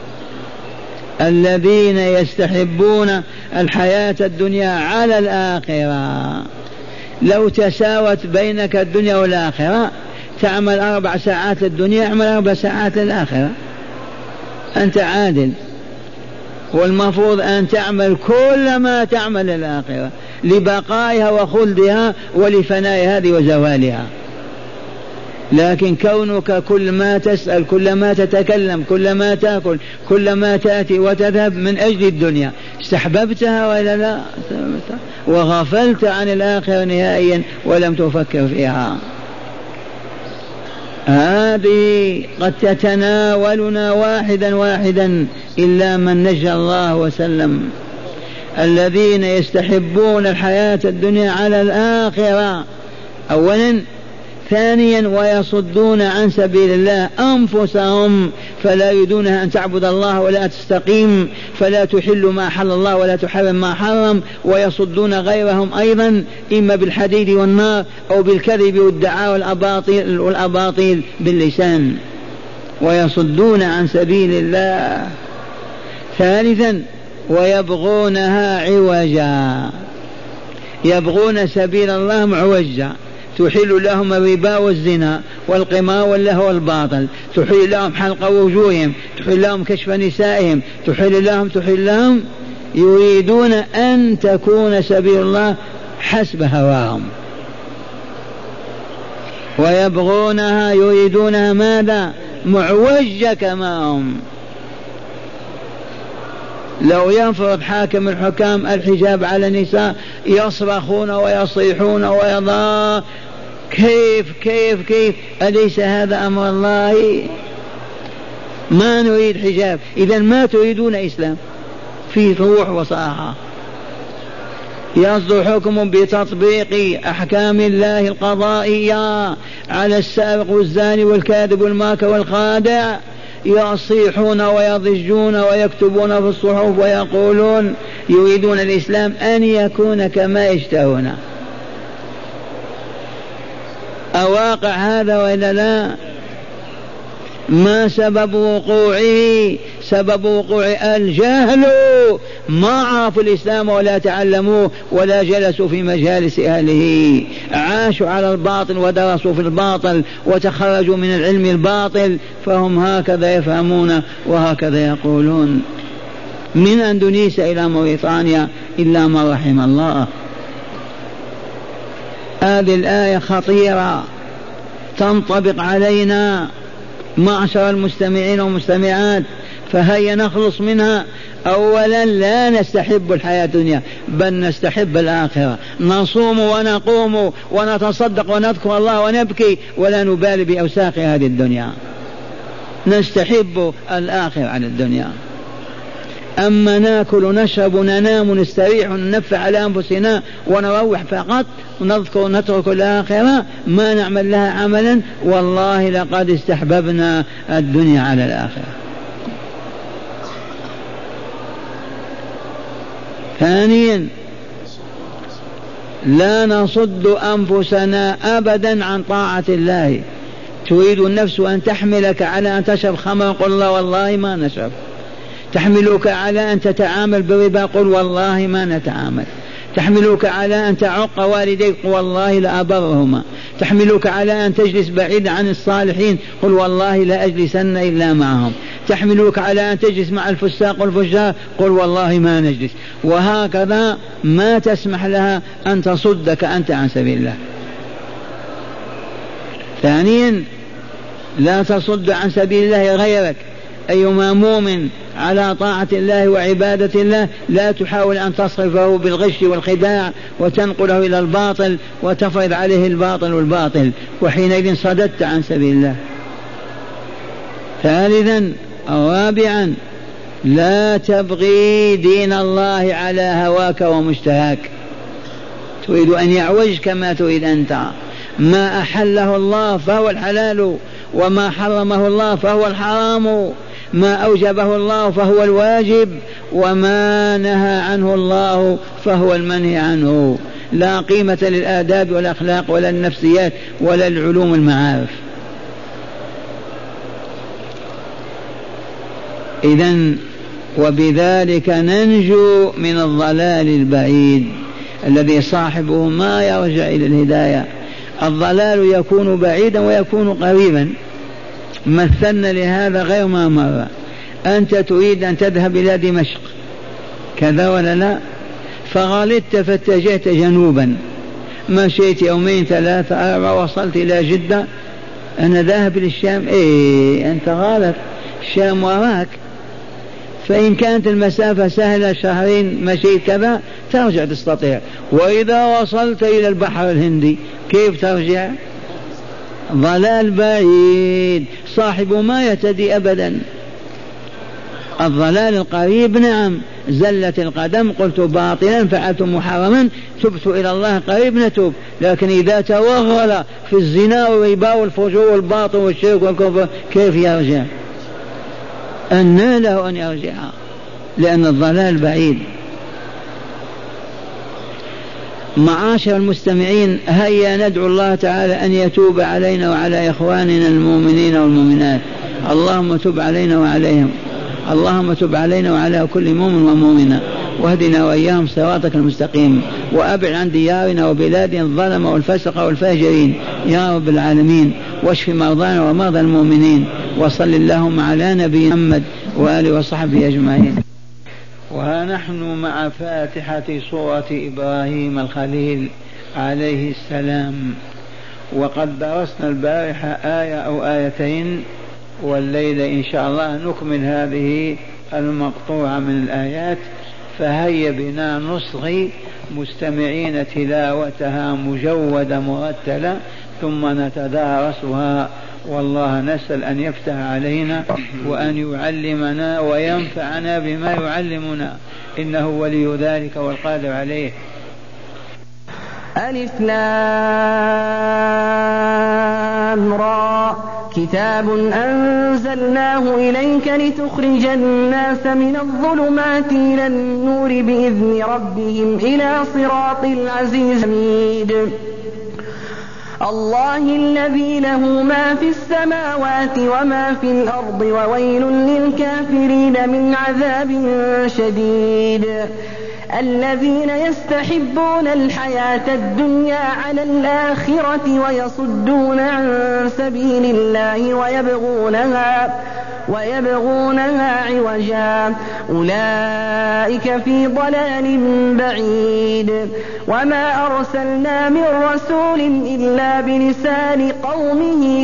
الذين يستحبون الحياة الدنيا على الآخرة، لو تساوت بينك الدنيا والآخرة، تعمل 4 ساعات للدنيا، اعمل 4 ساعات للآخرة، أنت عادل. والمفروض أن تعمل كل ما تعمل للآخرة لبقائها وخلدها ولفناء هذه وزوالها. لكن كونك كل ما تسأل، كل ما تتكلم، كل ما تأكل، كل ما تأتي وتذهب من أجل الدنيا، استحببتها ولا لا؟ وغفلت عن الآخرة نهائيا ولم تفكر فيها. هذه قد تتناولنا واحدا واحدا إلا من نجى الله وسلم. الذين يستحبون الحياة الدنيا على الآخرة أولا. ثانيا ويصدون عن سبيل الله أنفسهم، فلا يريدونها أن تعبد الله ولا تستقيم، فلا تحل ما حل الله ولا تحرم ما حرم، ويصدون غيرهم أيضا إما بالحديد والنار أو بالكذب والدعاء والأباطيل باللسان، ويصدون عن سبيل الله. ثالثا ويبغونها عوجا، يبغون سبيل الله معوجا، تحل لهم الربا والزنا والقمار واللهو والباطل، تحل لهم حلق وجوههم، تحل لهم كشف نسائهم، تحل لهم يريدون أن تكون سبيل الله حسب هواهم. ويبغونها يريدونها ماذا؟ معوجة كما هم. لو ينفرض حاكم الحكام الحجاب على النساء يصرخون ويصيحون ويضاء كيف كيف كيف، أليس هذا أمر الله؟ ما نريد حجاب، إذن ما تريدون إسلام في روح وصراحة. يصدر حكم بتطبيق أحكام الله القضائية على السارق والزاني والكاذب والماكر والخادع، يصيحون ويضجون ويكتبون في الصحف ويقولون يريدون الإسلام أن يكون كما يشتهون. أواقع هذا وإلا لا؟ ما سبب وقوعه؟ سبب وقوع الجهل، ما عرفوا الإسلام ولا تعلموه ولا جلسوا في مجالس أهله، عاشوا على الباطل ودرسوا في الباطل وتخرجوا من العلم الباطل، فهم هكذا يفهمون وهكذا يقولون. من أندونيسيا إلى موريتانيا إلا ما رحم الله. هذه الآية خطيرة تنطبق علينا معشر المستمعين والمستمعات، فهيا نخلص منها. أولا لا نستحب الحياة الدنيا بل نستحب الآخرة، نصوم ونقوم ونتصدق ونذكر الله ونبكي ولا نبالي بأوساخ هذه الدنيا، نستحب الآخرة على الدنيا. أما ناكل ونشرب وننام ونستريح وننفع على أنفسنا ونروح فقط ونذكر ونترك الآخرة ما نعمل لها عملا، والله لقد استحببنا الدنيا على الآخرة. ثانيا لا نصد أنفسنا أبدا عن طاعة الله. تريد النفس أن تحملك على أن تشرب خمر، قل الله والله ما نشرب. تحملك على أن تتعامل بالربا، قل والله ما نتعامل. تحملك على أن تعق والديك، قل والله لا أبرهما. تحملك على أن تجلس بعيد عن الصالحين، قل والله لا أجلسن إلا معهم. تحملك على أن تجلس مع الفساق والفجار، قل والله ما نجلس. وهكذا ما تسمح لها أن تصدك أنت عن سبيل الله. ثانيا لا تصد عن سبيل الله غيرك. أيما مؤمن على طاعة الله وعبادة الله لا تحاول أن تصرفه بالغش والخداع وتنقله إلى الباطل وتفرض عليه الباطل والباطل، وحينئذ صددت عن سبيل الله. ثالثا رابعا لا تبغي دين الله على هواك ومشتهاك، تريد أن يعوج كما تريد أنت. ما أحله الله فهو الحلال، وما حرمه الله فهو الحرام، ما أوجبه الله فهو الواجب، وما نهى عنه الله فهو المنهي عنه. لا قيمة للآداب والأخلاق ولا النفسيات ولا العلوم المعارف. إذن وبذلك ننجو من الضلال البعيد الذي صاحبه ما يرجع إلى الهداية. الضلال يكون بعيدا ويكون قريبا. مثلنا لهذا غير ما مر. أنت تريد أن تذهب إلى دمشق كذا ولا لا؟ فغلطت فاتجهت جنوبا، مشيت يومين ثلاثة أربعة وصلت إلى جدة. أنا ذاهب للشام. أنت غلط، الشام وراك. فإن كانت المسافة سهلة شهرين مشيت كذا ترجع تستطيع. وإذا وصلت إلى البحر الهندي كيف ترجع؟ ضلال بعيد، صاحب ما يهتدي أبدا. الضلال القريب نعم، زلت القدم قلت باطلا فعلت محرما تبت إلى الله قريب نتوب. لكن إذا توغل في الزنا والربا والفجور والباطل والشرك والكفر كيف يرجع؟ أن له أن يرجع، لأن الضلال بعيد. معاشر المستمعين، هيا ندعو الله تعالى أن يتوب علينا وعلى إخواننا المؤمنين والمؤمنات. اللهم تب علينا وعليهم، اللهم تب علينا وعلى كل مؤمن ومؤمنة، واهدنا وإياهم صراطك المستقيم، وأبعد عن ديارنا وبلادنا الظلم والفسق والفاجرين يا رب العالمين. واشف مرضانا ومرضى المؤمنين، وصل اللهم على نبي محمد وآله وصحبه أجمعين. وها نحن مع فاتحة سورة إبراهيم الخليل عليه السلام، وقد درسنا البارحة آية أو آيتين، والليلة إن شاء الله نكمل هذه المقطوعة من الآيات. فهيا بنا نصغي مستمعين تلاوتها مجودة مرتلة ثم نتدارسها. والله نسأل أن يفتح علينا وأن يعلمنا وينفعنا بما يعلمنا، إنه ولي ذلك والقادر عليه.
ألف لام را، كتاب أنزلناه إليك لتخرج الناس من الظلمات إلى النور بإذن ربهم إلى صراط العزيز الحميد. الله الذي له ما في السماوات وما في الأرض، وويل للكافرين من عذاب شديد. الذين يستحبون الحياة الدنيا على الآخرة ويصدون عن سبيل الله ويبغونها عوجا، أولئك في ضلال بعيد. وما أرسلنا من رسول إلا بلسان قومه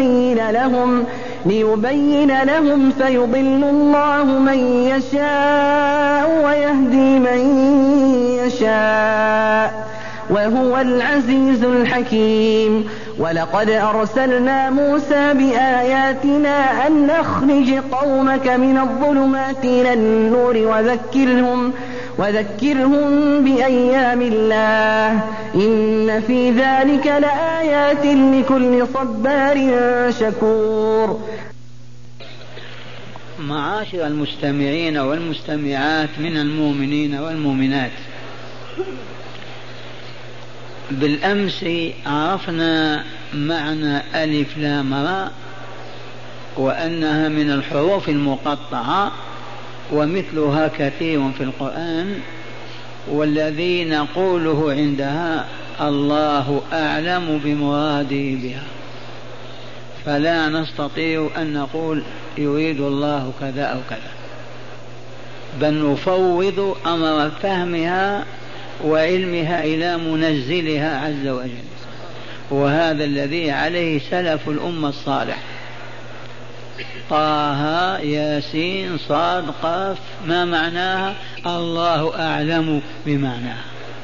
ليبين لهم فيضل الله من يشاء ويهدي من يشاء، وهو العزيز الحكيم. ولقد أرسلنا موسى بآياتنا أن أخرج قومك من الظلمات إلى النور وذكرهم بأيام الله، إن في ذلك لآيات لكل صبار شكور.
معاشر المستمعين والمستمعات من المؤمنين والمؤمنات، بالأمس عرفنا معنى ألف لام را، وأنها من الحروف المقطعة ومثلها كثير في القرآن، والذي نقوله عندها الله أعلم بمراده بها، فلا نستطيع أن نقول يريد الله كذا أو كذا، بل نفوض أمر فهمها وعلمها إلى منزلها عز وجل. وهذا الذي عليه سلف الأمة الصالح. طه ياسين صاد قاف، ما معناها؟ الله أعلم بمعناها،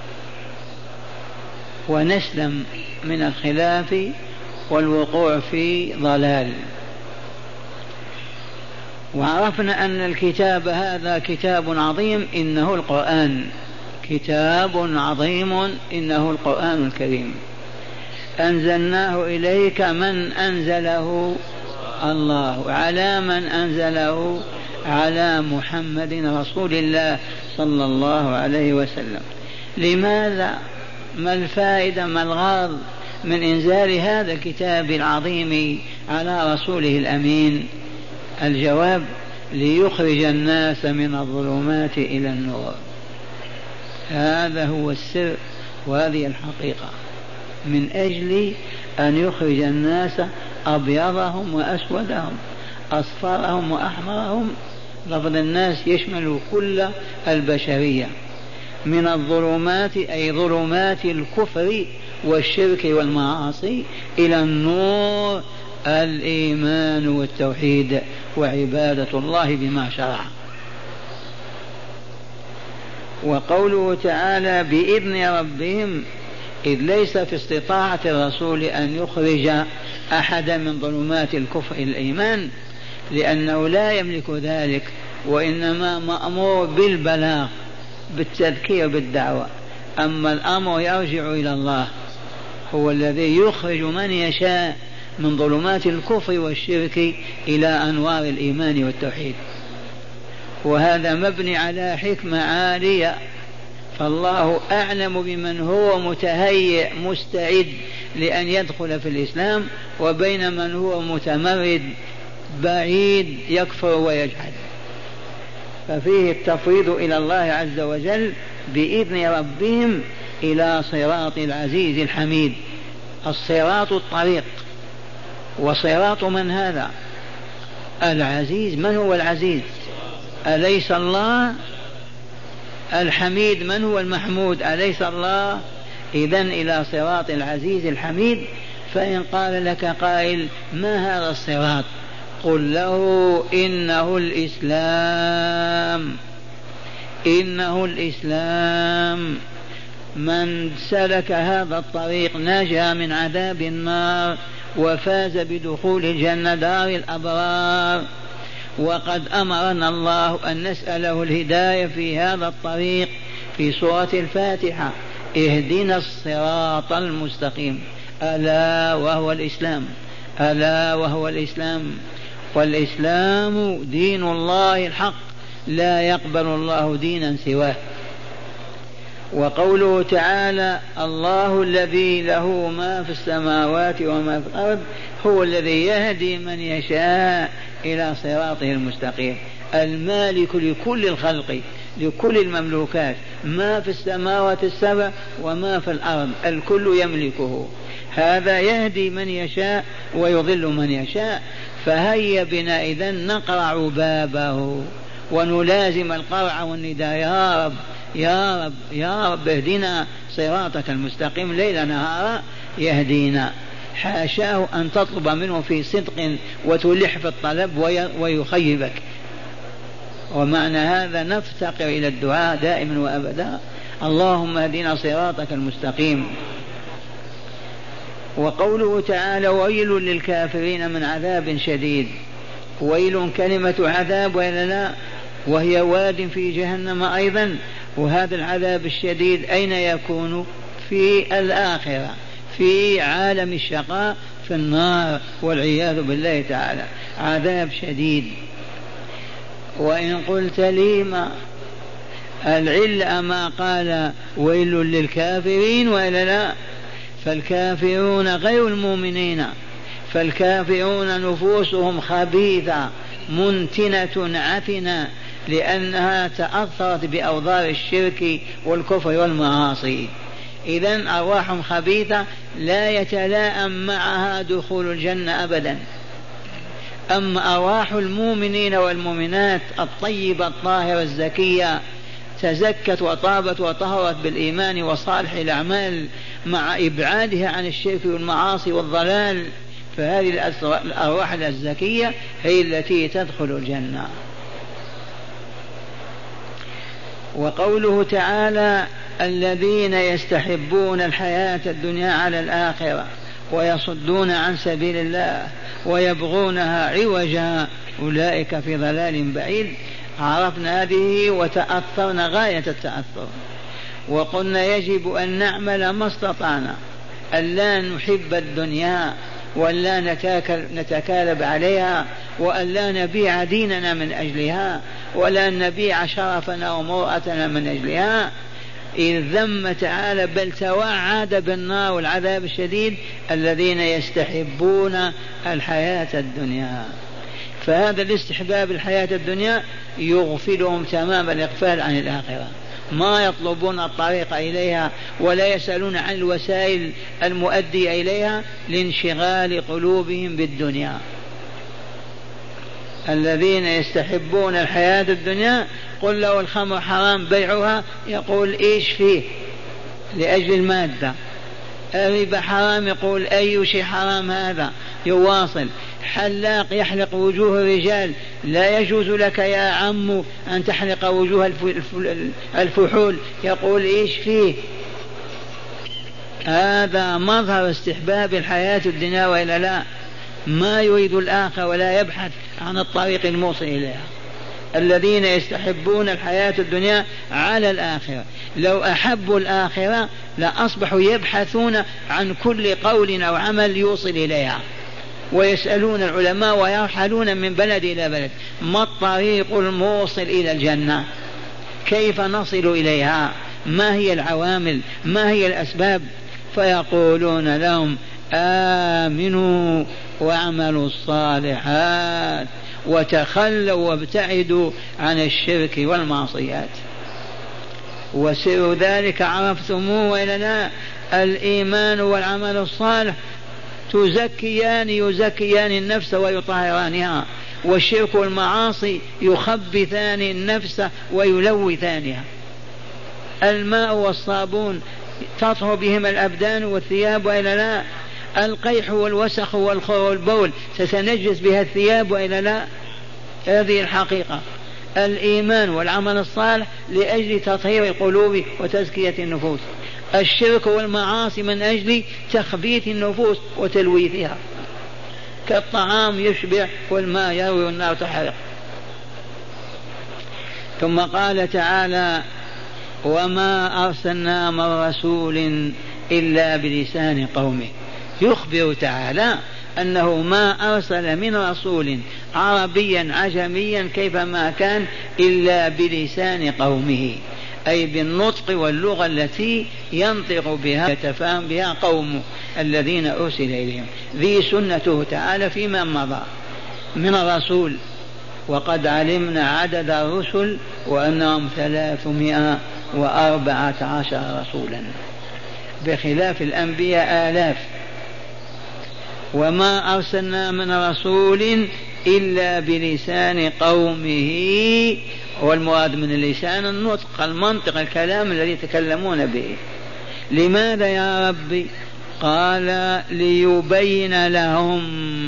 ونسلم من الخلاف والوقوع في ضلال. وعرفنا أن الكتاب هذا كتاب عظيم، إنه القرآن، كتاب عظيم إنه القرآن الكريم، أنزلناه إليك. من أنزله؟ الله. على من أنزله؟ على محمد رسول الله صلى الله عليه وسلم. لماذا؟ ما الفائدة، ما الغرض من إنزال هذا الكتاب العظيم على رسوله الأمين؟ الجواب: ليخرج الناس من الظلمات إلى النور. هذا هو السر وهذه الحقيقة، من أجل أن يخرج الناس أبيضهم وأسودهم، أصفرهم وأحمرهم. لفظ الناس يشمل كل البشرية، من الظلمات أي ظلمات الكفر والشرك والمعاصي إلى النور، الإيمان والتوحيد وعبادة الله بما شرع. وقوله تعالى بإذن ربهم، إذ ليس في استطاعة الرسول أن يخرج أحدا من ظلمات الكفر إلى الإيمان، لأنه لا يملك ذلك، وإنما مأمور بالبلاغ بالتذكير بالدعوة. أما الأمر يرجع إلى الله، هو الذي يخرج من يشاء من ظلمات الكفر والشرك إلى أنوار الإيمان والتوحيد. وهذا مبني على حكمة عالية، فالله أعلم بمن هو متهيئ مستعد لأن يدخل في الإسلام، وبين من هو متمرد بعيد يكفر ويجحد. ففيه التفويض إلى الله عز وجل بإذن ربهم إلى صراط العزيز الحميد. الصراط الطريق، وصراط من هذا؟ العزيز. من هو العزيز؟ أليس الله؟ الحميد، من هو المحمود؟ أليس الله؟ إذن إلى صراط العزيز الحميد. فإن قال لك قائل: ما هذا الصراط؟ قل له: إنه الإسلام، إنه الإسلام. من سلك هذا الطريق نجا من عذاب النار وفاز بدخول الجنة دار الأبرار. وقد أمرنا الله أن نسأله الهداية في هذا الطريق في سورة الفاتحة: اهدنا الصراط المستقيم. ألا وهو الإسلام، ألا وهو الإسلام. والإسلام دين الله الحق، لا يقبل الله دينا سواه. وقوله تعالى: الله الذي له ما في السماوات وما في الأرض هو الذي يهدي من يشاء إلى صراطه المستقيم. المالك لكل الخلق، لكل المملوكات، ما في السماوات السبع وما في الأرض الكل يملكه. هذا يهدي من يشاء ويضل من يشاء. فهيا بنا إذن نقرع بابه ونلازم القرع والنداء: يا رب يا رب يا رب اهدنا صراطك المستقيم. ليل نهارا يهدينا. حاشاه أن تطلب منه في صدق وتلح في الطلب ويخيبك. ومعنى هذا نفتقر إلى الدعاء دائما وأبدا: اللهم اهدنا صراطك المستقيم. وقوله تعالى: ويل للكافرين من عذاب شديد. ويل كلمة عذاب وإلا لا، وهي واد في جهنم أيضا. وهذا العذاب الشديد أين يكون؟ في الآخرة، في عالم الشقاء، في النار والعياذ بالله تعالى. عذاب شديد. وإن قلت لي ما العلة ما قال ويل للكافرين وإلا لا؟ فالكافرون غير المؤمنين، فالكافرون نفوسهم خبيثة منتنة عفنة، لأنها تأثرت بأوضار الشرك والكفر والمعاصي. إذن أرواحهم خبيثة لا يتلائم معها دخول الجنة أبدا. أما أرواح المؤمنين والمؤمنات الطيبة الطاهرة الزكية تزكت وطابت وطهرت بالإيمان وصالح الأعمال مع إبعادها عن الشرك والمعاصي والضلال، فهذه الأرواح الزكية هي التي تدخل الجنة. وقوله تعالى: الذين يستحبون الحياة الدنيا على الآخرة ويصدون عن سبيل الله ويبغونها عوجا أولئك في ضلال بعيد. عرفنا هذه وتأثرنا غاية التأثر، وقلنا يجب أن نعمل ما استطعنا، أن لا نحب الدنيا وأن لا نتكالب عليها، وأن لا نبيع ديننا من أجلها، ولا نبيع شرفنا ومروءتنا من أجلها. إذ ذم تعالى بل توعد بالنار والعذاب الشديد الذين يستحبون الحياة الدنيا. فهذا الاستحباب الحياة الدنيا يغفلهم تمام الإغفال عن الآخرة، ما يطلبون الطريق إليها ولا يسألون عن الوسائل المؤدية إليها لانشغال قلوبهم بالدنيا. الذين يستحبون الحياة الدنيا قل له الخمر حرام بيعها يقول إيش فيه لأجل المادة، الربا حرام يقول أي شيء حرام هذا يواصل، حلاق يحلق وجوه الرجال لا يجوز لك يا عم أن تحلق وجوه الفحول يقول إيش فيه. هذا مظهر استحباب الحياة الدنيا وإلا لا، ما يريد الآخر ولا يبحث عن الطريق الموصل إليها. الذين يستحبون الحياة الدنيا على الآخرة، لو أحبوا الآخرة لأصبحوا يبحثون عن كل قول أو عمل يوصل إليها، ويسألون العلماء ويرحلون من بلد إلى بلد ما الطريق الموصل إلى الجنة، كيف نصل إليها، ما هي العوامل، ما هي الأسباب، فيقولون لهم آمنوا واعملوا الصالحات وتخلوا وابتعدوا عن الشرك والمعصيات. وسر ذلك عرفتموه وإلا لا؟ الإيمان والعمل الصالح يزكيان النفس ويطهرانها، والشرك والمعاصي يخبثان النفس ويلوثانها. الماء والصابون تطهر بهما الأبدان والثياب وإلا لا؟ القيح والوسخ والبول تتنجس بها الثياب وإلا لا؟ هذه الحقيقة. الإيمان والعمل الصالح لأجل تطهير القلوب وتزكية النفوس، الشرك والمعاصي من أجل تخبيث النفوس وتلويثها، كالطعام يشبع والماء يروي والنار تحرق. ثم قال تعالى وما أرسلنا من رسول إلا بلسان قومه، يخبر تعالى أنه ما أرسل من رسول عربيا عجميا كيفما كان إلا بلسان قومه، أي بالنطق واللغة التي ينطق بها يتفاهم بها قومه الذين أرسل إليهم. ذي سنته تعالى فيما مضى من الرسول، وقد علمنا عدد الرسل وأنهم 314 رسولا، بخلاف الأنبياء آلاف. وما أرسلنا من رسول إلا بلسان قومه، والمراد من اللسان النطق المنطق الكلام الذي يتكلمون به. لماذا يا ربي؟ قال ليبين لهم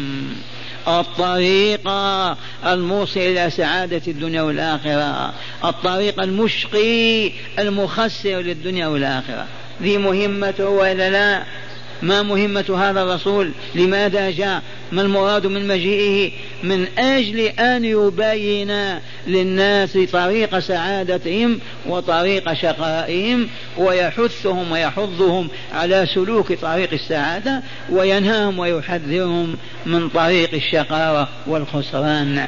الطريق الموصل إلى سعادة الدنيا والآخرة، الطريق المشقي المخسر للدنيا والآخرة. ذي مهمته وإلا لا؟ ما مهمة هذا الرسول؟ لماذا جاء؟ ما المراد من مجيئه؟ من أجل أن يبين للناس طريق سعادتهم وطريق شقائهم، ويحثهم ويحضهم على سلوك طريق السعادة، وينهاهم ويحذرهم من طريق الشقاوة والخسران.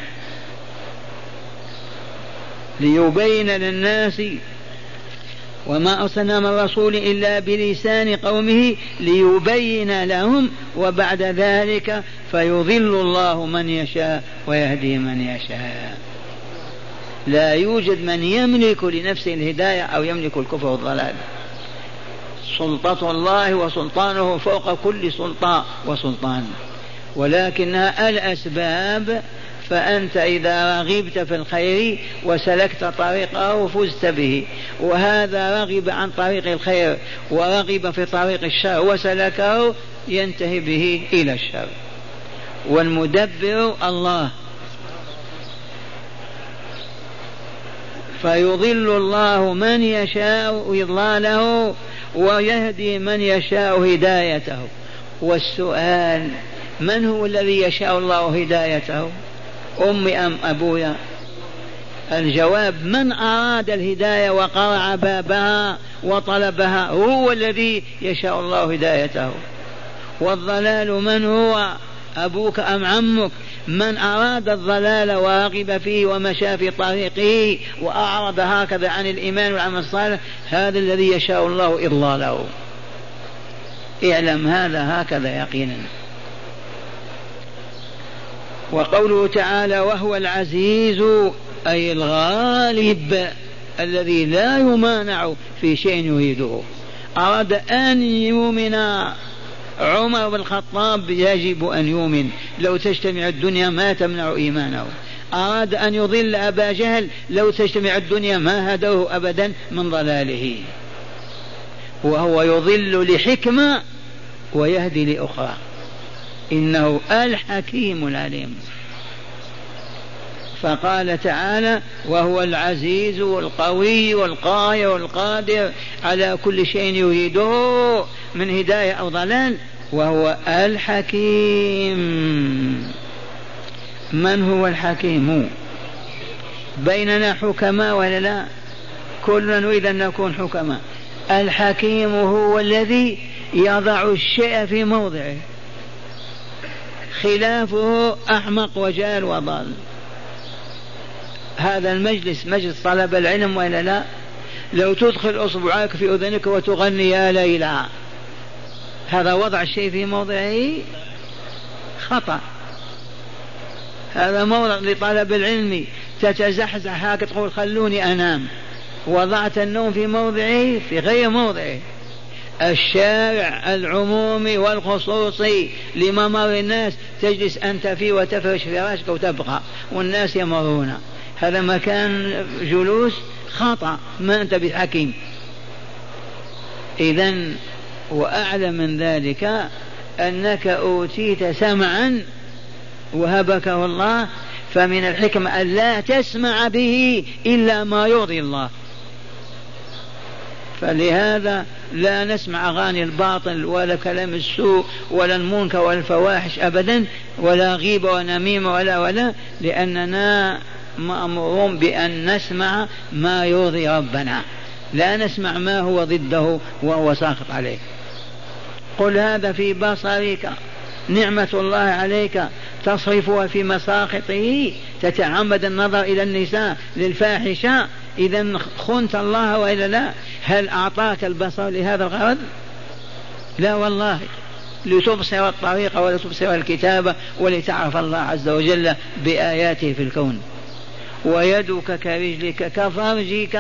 ليبين للناس وما أرسلنا من رسول إلا بلسان قومه ليبين لهم، وبعد ذلك فيضل الله من يشاء ويهدي من يشاء. لا يوجد من يملك لنفسه الهداية أو يملك الكفر والضلال. سلطة الله وسلطانه فوق كل سلطة وسلطان، ولكنها الأسباب. فأنت إذا رغبت في الخير وسلكت طريقه فزت به، وهذا رغب عن طريق الخير ورغب في طريق الشر وسلكه ينتهي به إلى الشر. والمدبر الله. فيضل الله من يشاء إضلاله ويهدي من يشاء هدايته. والسؤال من هو الذي يشاء الله هدايته؟ أمي أم أبويا؟ الجواب من أراد الهداية وقرع بابها وطلبها هو الذي يشاء الله هدايته. والضلال من هو؟ أبوك أم عمك؟ من أراد الضلال ورغب فيه ومشى في طريقه وأعرض هكذا عن الإيمان والعمل الصالح هذا الذي يشاء الله إضلاله. اعلم هذا هكذا يقينا. وقوله تعالى وهو العزيز أي الغالب الذي لا يمانع في شيء يريده. أراد أن يؤمن عمر بن الخطاب يجب أن يؤمن، لو تجتمع الدنيا ما تمنع إيمانه. أراد أن يضل أبا جهل، لو تجتمع الدنيا ما هدوه أبدا من ضلاله. وهو يضل لحكمة ويهدي لأخرى، إنه الحكيم العليم. فقال تعالى وهو العزيز والقوي والقاهر والقادر على كل شيء يريده من هداية أو ضلال، وهو الحكيم. من هو الحكيم؟ بيننا حكماء ولا لا؟ كلنا نريد أن نكون حكماء. الحكيم هو الذي يضع الشيء في موضعه، خلافه أحمق وجال وضال. هذا المجلس مجلس طلب العلم ولا لا؟ لو تدخل أصبعك في أذنك وتغني يا ليلى، هذا وضع الشيء في موضعه؟ خطأ. هذا موضع لطلب العلم، تتزحزح هكذا تقول خلوني أنام، وضعت النوم في موضعه في غير موضعه. الشارع العمومي والخصوصي لممر الناس تجلس أنت فيه وتفرش فراشك وتبقى والناس يمرون، هذا مكان جلوس؟ خطأ، ما أنت بحكيم. إذن وأعلم من ذلك أنك أوتيت سمعا وهبكه الله، فمن الحكمة أن لا تسمع به إلا ما يرضي الله. فلهذا لا نسمع أغاني الباطل ولا كلام السوء ولا المنكر ولا الفواحش أبدا، ولا غيبة ونميمة ولا لأننا مأمورون بأن نسمع ما يرضي ربنا، لا نسمع ما هو ضده وهو ساخط عليه. قل هذا في بصرك نعمة الله عليك تصرفها في مساخطه، تتعمد النظر إلى النساء للفاحشة، إذا خنت الله وإلا لا؟ هل أعطاك البصر لهذا الغرض؟ لا والله، لتبصر الطريق ولتبصر الكتابة ولتعرف الله عز وجل بآياته في الكون. ويدك كرجلك كفرجك.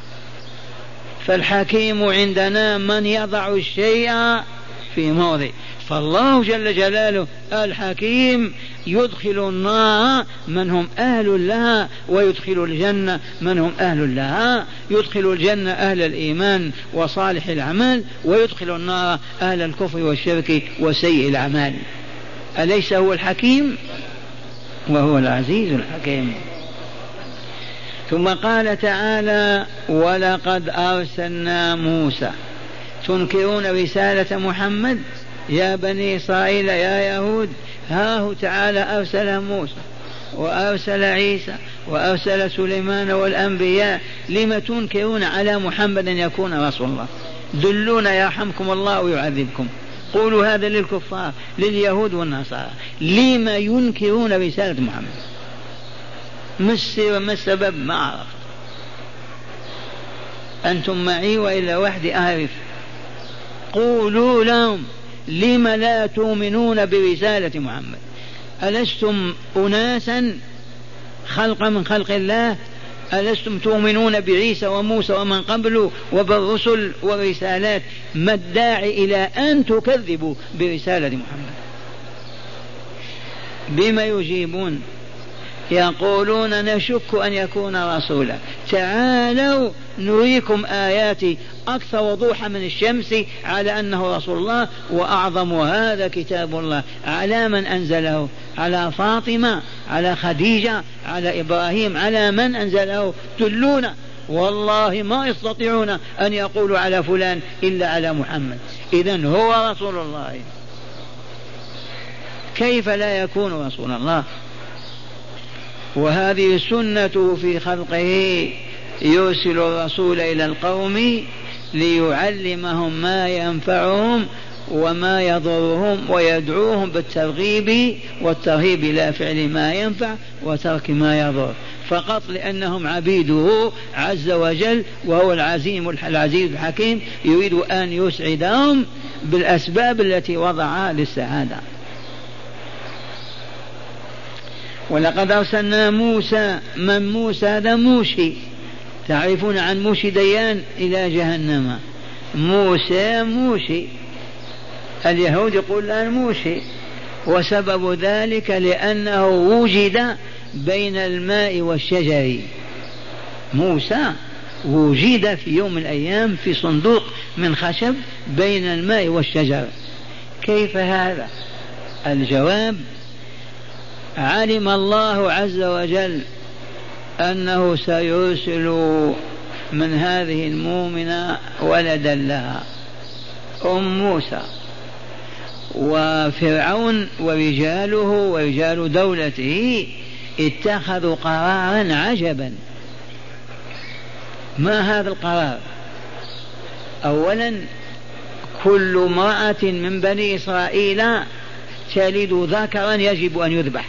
فالحكيم عندنا من يضع الشيء في موضع. فالله جل جلاله الحكيم يدخل النار من هم أهل لها ويدخل الجنة من هم أهل لها. يدخل الجنة أهل الإيمان وصالح الأعمال، ويدخل النار أهل الكفر والشرك وسيء الأعمال. أليس هو الحكيم؟ وهو العزيز الحكيم. ثم قال تعالى ولقد أرسلنا موسى. تنكرون رسالة محمد يا بني إسرائيل يا يهود؟ هاه تعالى أرسل موسى وأرسل عيسى وأرسل سليمان والأنبياء، لما تنكرون على محمد أن يكون رسول الله؟ دلونا يرحمكم الله ويعذبكم. قولوا هذا للكفار لليهود والنصارى، لما ينكرون رسالة محمد؟ ما السبب؟ ما عرفت. أنتم معي وإلا وحدي أعرف. قولوا لهم لم لا تؤمنون برسالة محمد؟ ألستم أناسا خلق من خلق الله؟ ألستم تؤمنون بعيسى وموسى ومن قبله وبالرسل والرسالات؟ ما الداعي إلى أن تكذبوا برسالة محمد؟ بما يجيبون؟ يقولون نشك أن يكون رسولا. تعالوا نريكم آياتي أكثر وضوحا من الشمس على أنه رسول الله، وأعظم هذا كتاب الله. على من أنزله؟ على فاطمة؟ على خديجة؟ على إبراهيم؟ على من أنزله؟ دلونا. والله ما يستطيعون أن يقولوا على فلان إلا على محمد. إذن هو رسول الله. كيف لا يكون رسول الله؟ وهذه سنته في خلقه، يرسل الرسول إلى القوم ليعلمهم ما ينفعهم وما يضرهم، ويدعوهم بالترغيب والترهيب إلى فعل ما ينفع وترك ما يضر، فقط لأنهم عبيده عز وجل، وهو العزيز الحكيم، يريد أن يسعدهم بالأسباب التي وضعها للسعادة. ولقد أرسلنا موسى، من موسى؟ هذا موشي، تعرفون عن موشي ديان إلى جهنم، موسى موشي، اليهود يقول الآن موشي، وسبب ذلك لأنه وجد بين الماء والشجر. موسى وجد في يوم من الأيام في صندوق من خشب بين الماء والشجر. كيف هذا؟ الجواب: علم الله عز وجل أنه سيرسل من هذه المؤمنة ولدا لها، موسى، وفرعون ورجاله ورجال دولته اتخذوا قرارا عجبا. ما هذا القرار؟ أولا، كل امرأة من بني إسرائيل تلد ذكرا يجب أن يذبح،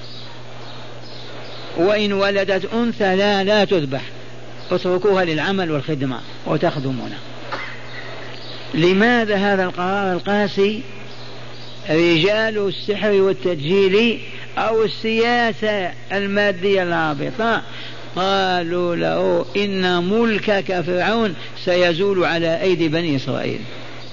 وإن ولدت أنثى لا تذبح، اتركوها للعمل والخدمة وتخدمون. لماذا هذا القرار القاسي؟ رجال السحر والتدجيل أو السياسة المادية الهابطة قالوا له إن ملكك فرعون سيزول على أيدي بني إسرائيل،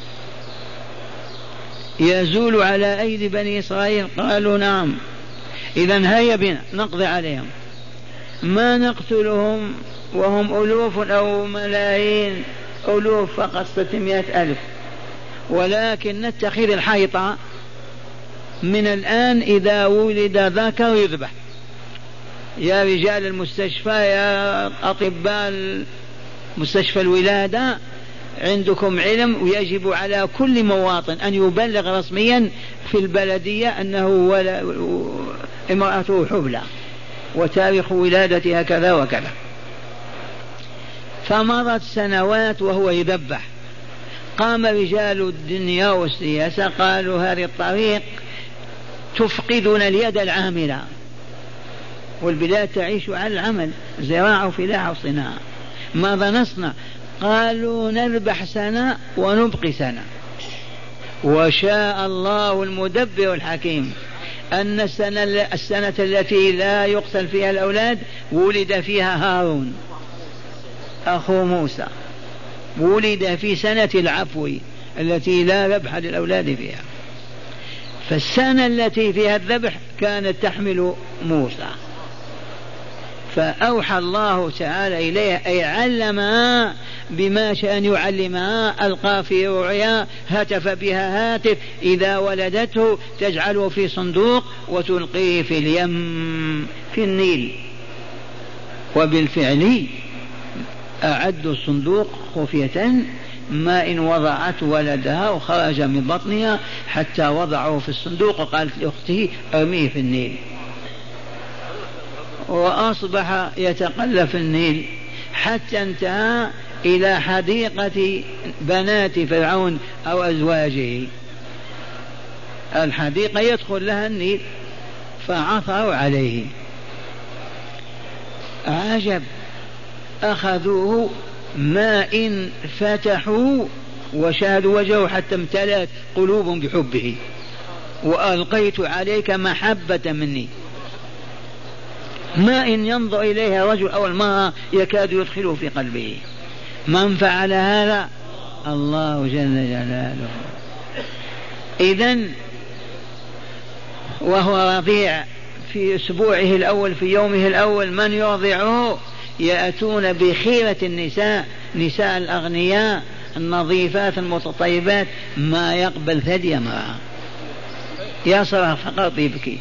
يزول على أيدي بني إسرائيل. قالوا نعم، إذن هيا بنا نقضي عليهم، ما نقتلهم وهم ألوف أو ملايين، ألوف فقط 600,000، ولكن نتخذ الحيطة من الآن، إذا ولد ذكر يذبح. يا رجال المستشفى، يا أطباء مستشفى الولادة، عندكم علم، ويجب على كل مواطن أن يبلغ رسميا في البلدية أنه امرأته حبلى وتاريخ ولادتها كذا وكذا. فمضت سنوات وهو يذبح. قام رجال الدنيا والسياسة قالوا هذه الطريق تفقدنا اليد العاملة، والبلاد تعيش على العمل، زراعة وفلاحة وصناعة، ماذا نصنع؟ قالوا نذبح سنة ونبقي سنة. وشاء الله المدبر الحكيم أن السنة التي لا يقتل فيها الأولاد ولد فيها هارون أخو موسى، ولد في سنة العفو التي لا ذبح للأولاد فيها، فالسنة التي فيها الذبح كانت تحمل موسى، فأوحى الله تعالى إليها، أي علمها بما شاء أن يعلمها، ألقى في روعها، هتف بها هاتف، إذا ولدته تجعله في صندوق وتلقيه في اليم في النيل. وبالفعل أعدوا الصندوق خفية، ما إن وضعت ولدها وخرج من بطنها حتى وضعه في الصندوق، وقالت لأخته ارميه في النيل، وأصبح يتقلب في النيل حتى انتهى إلى حديقة بنات فرعون أو أزواجه، الحديقة يدخل لها النيل، فعثروا عليه. عجب، أخذوه، ما إن فتحوا وشاهدوا وجهه حتى امتلأت قلوبهم بحبه، وألقيت عليك محبة مني، ما إن ينظر إليها رجل أو المرأة يكاد يدخله في قلبه. من فعل هذا؟ الله جل جلاله. إذن وهو رضيع في أسبوعه الأول، في يومه الأول، من يرضعه؟ يأتون بخيرة النساء، نساء الأغنياء النظيفات المتطيبات، ما يقبل ثدي امرأة، يصرخ فقط يبكي.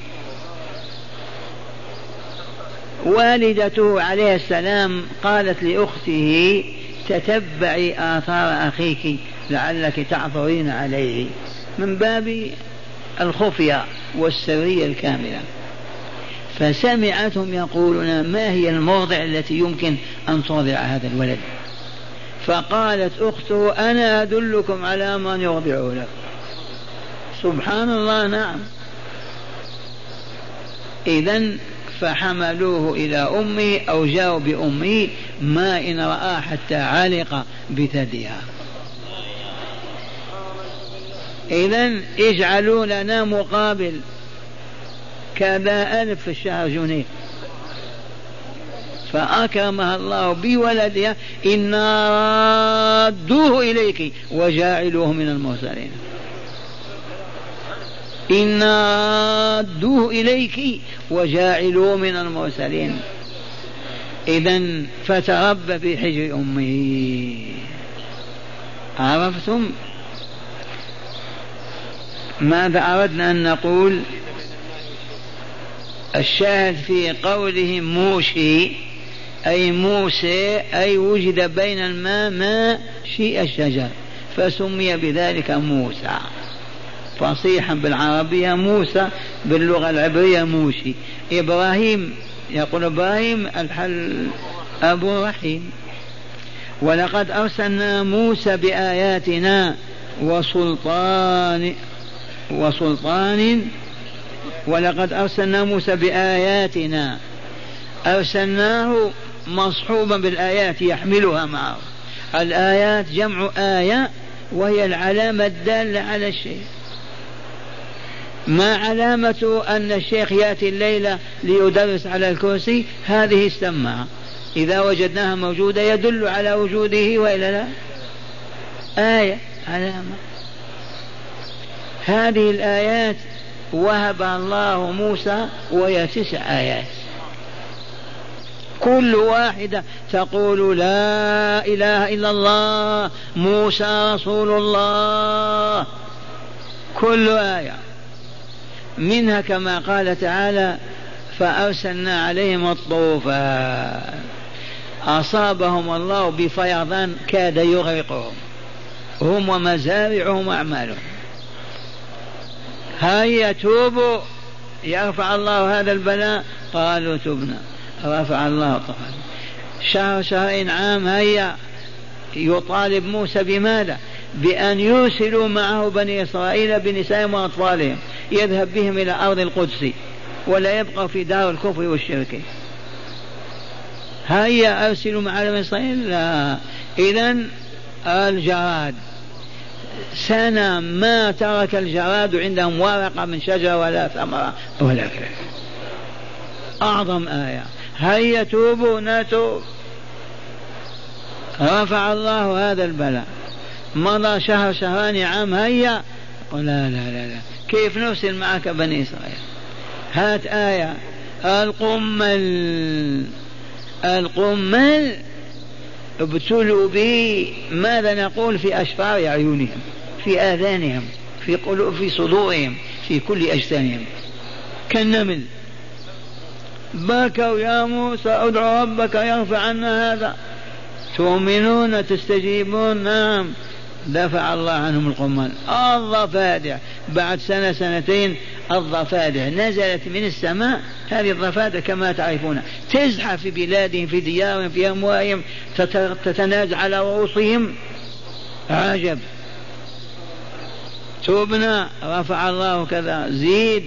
والدته عليه السلام قالت لأخته تتبعي آثار أخيك لعلك تعثرين عليه، من باب الخفية والسرية الكاملة. فسمعتهم يقولون ما هي الموضع التي يمكن أن ترضع هذا الولد؟ فقالت أخته أنا أدلكم على من يرضعه لك. سبحان الله. نعم. إذن فحملوه إلى أمه أو جاءوا بأمه ما إن رأى حتى علق بثديها. إذن اجعلوا لنا مقابل كذا 1000 في الشهر جنيه. فأكرمها الله بولدها إنا رادوه إليك وجاعلوه من المرسلين. إنا رادوه إليك وجاعلوه من المرسلين. إذن فتربى في حجر أمه. عرفتم ماذا أردنا أن نقول؟ الشاهد في قوله موشي أي موسى أي وجد بين الماء ما شيء الشجر فسمي بذلك موسى. فصيحا بالعربية موسى، باللغة العبرية موشي. إبراهيم يقول إبراهيم الحل أبو رحيم. ولقد أرسلنا موسى بآياتنا وسلطان ولقد أرسلنا موسى بآياتنا. أرسلناه مصحوبا بالآيات يحملها معه. الآيات جمع آية وهي العلامة الدالة على الشيء. ما علامة أن الشيخ يأتي الليلة ليدرس على الكرسي؟ هذه السماعة إذا وجدناها موجودة يدل على وجوده وإلا لا؟ آية علامة. هذه الآيات وهبها الله موسى وهي 9 آيات كل واحدة تقول لا إله إلا الله موسى رسول الله. كل آية منها كما قال تعالى فأرسلنا عليهم الطوفان أصابهم الله بفيضان كاد يغرقهم هم ومزارعهم وأعمالهم. هيا توبوا يرفع الله هذا البلاء. قالوا تبنا رفع الله طبعا. شهر شهرين عام هيا يطالب موسى بماذا؟ بأن يرسلوا معه بني إسرائيل بنسائهم وأطفالهم يذهب بهم إلى أرض القدس ولا يبقى في دار الكفر والشرك. هيا أرسلوا مع بني إسرائيل. لا. إذن الجراد سنة ما ترك الجراد عندهم ورقة من شجرة ولا ثمرة ولا كذا. أعظم آية. هيا توبوا نتوب. رفع الله هذا البلاء. مضى شهر شهران عام هيا لا لا لا لا كيف نرسل معك بني إسرائيل؟ هات آية. القمل ابتلوا به. ماذا نقول؟ في أشفار عيونهم في آذانهم في قلوب في صدورهم في كل أجسامهم كالنمل. بكوا يا موسى ادعو ربك يرفع عنا هذا. تؤمنون تستجيبون؟ نعم. دفع الله عنهم القمل. الضفادع بعد سنة سنتين الضفادع نزلت من السماء. هذه الضفادع كما تعرفون تزحف في بلادهم في ديارهم في أموالهم تتنازع على رؤوسهم. عجب. تبنى رفع الله كذا. زيد.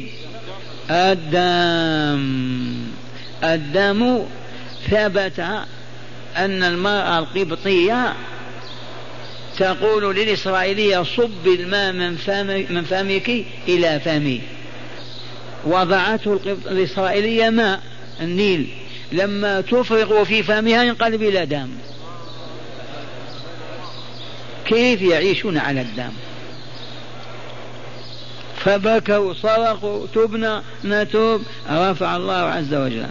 الدم ثبت أن المرأة القبطية تقول للإسرائيلية صب الماء من فمك إلى فمي. وضعته الإسرائيلية ماء النيل لما تفرغ في فمها ينقلب إلى دم. كيف يعيشون على الدم؟ فبكوا صرخوا تبنا نتوب. رفع الله عز وجل.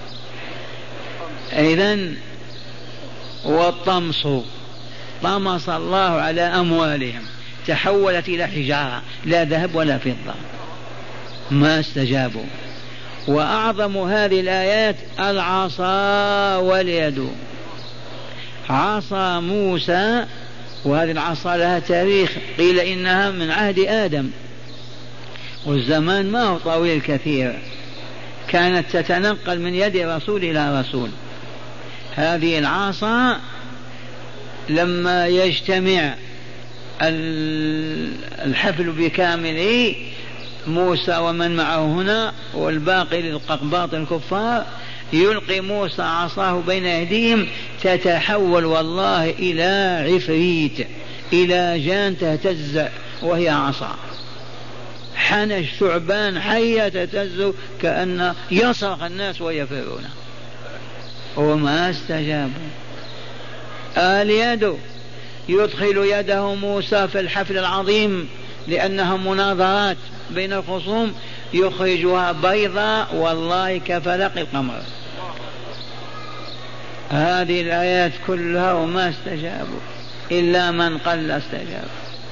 إذن والطمس طمس الله على أموالهم تحولت إلى حجارة لا ذهب ولا فضة ما استجابوا. وأعظم هذه الآيات العصا واليد. عصا موسى وهذه العصا لها تاريخ قيل إنها من عهد آدم والزمان ما هو طويل كثير، كانت تتنقل من يد رسول إلى رسول. هذه العصا لما يجتمع الحفل بكامله، موسى ومن معه هنا والباقي للققباط الكفار، يلقي موسى عصاه بين أيديهم تتحول والله إلى عفريت، إلى جان تهتز وهي عصا، حنش ثعبان حية تهتز كأن يصرخ الناس ويفرون، وما استجابوا. اليد يدخل يده موسى في الحفل العظيم لأنها مناظرات بين الخصوم، يخرجها بيضاء والله كفلق القمر. هذه الآيات كلها وما استجابوا إلا من قل استجاب.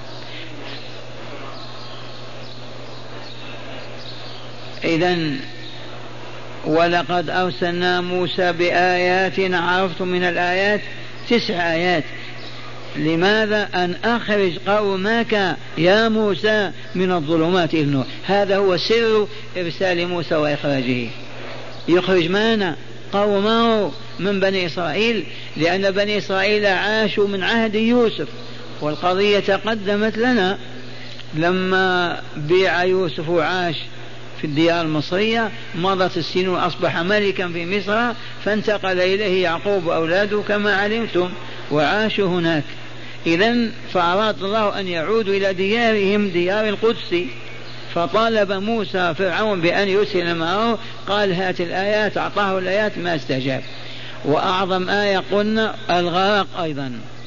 إذن ولقد أرسلنا موسى بآيات، عرفتم من الآيات 9 آيات. لماذا؟ أن أخرج قومك يا موسى من الظلمات إلى النور. هذا هو سر إرسال موسى وإخراجه، يخرج مانا قومه من بني إسرائيل، لأن بني إسرائيل عاشوا من عهد يوسف، والقضية تقدمت لنا لما بيع يوسف وعاش في الديار المصرية، مضت السنين وأصبح ملكا في مصر، فانتقل إليه يعقوب وأولاده كما علمتم وعاشوا هناك. إذن فأراد الله أن يعودوا إلى ديارهم، ديار القدس، فطالب موسى فرعون بأن يرسل معه، قال هات الآيات، أعطاه الآيات ما استجاب. وأعظم آية قلنا الغرق أيضا،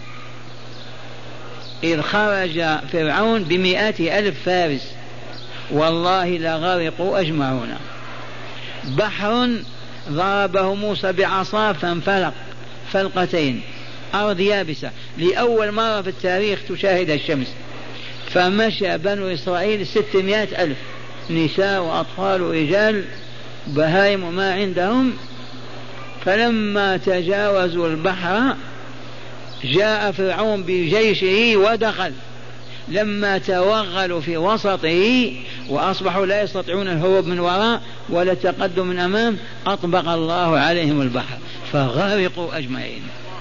إذ خرج فرعون ب100,000 فارس والله لغرقوا أجمعون. بحر ضربه موسى بعصا فانفلق فلقتين، أرض يابسة لأول مرة في التاريخ تشاهد الشمس. فمشى بنو إسرائيل 600,000 نساء وأطفال ورجال بهائم وما عندهم. فلما تجاوزوا البحر جاء فرعون بجيشه ودخل، لما توغلوا في وسطه وأصبحوا لا يستطيعون الهروب من وراء ولا التقدم من أمام، أطبق الله عليهم البحر فغرقوا أجمعين.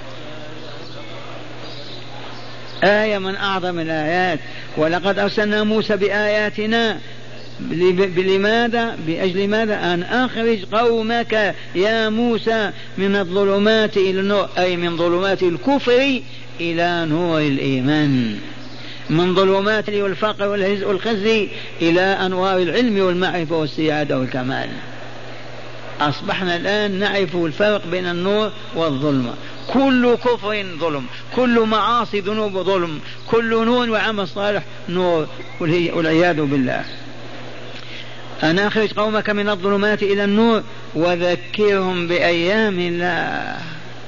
آية من أعظم الآيات. ولقد أرسلنا موسى بآياتنا، لماذا؟ بأجل ماذا؟ أن أخرج قومك يا موسى من الظلمات إلى النور، أي من ظلمات الكفر إلى نور الإيمان، من ظلمات والفقر والخزي إلى أنوار العلم والمعرفة والسعادة والكمال. أصبحنا الآن نعرف الفرق بين النور والظلمة. كل كفر ظلم، كل معاصي ذنوب ظلم، كل نور وعمل صالح نور، والعياذ بالله. أن أخرج قومك من الظلمات إلى النور وذكرهم بأيام الله،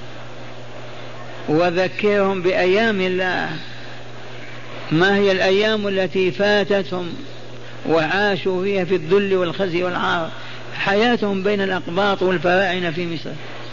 وذكرهم بأيام الله. ما هي الأيام التي فاتتهم وعاشوا فيها في الذل والخزي والعار؟ حياتهم بين الأقباط والفراعنة في مصر.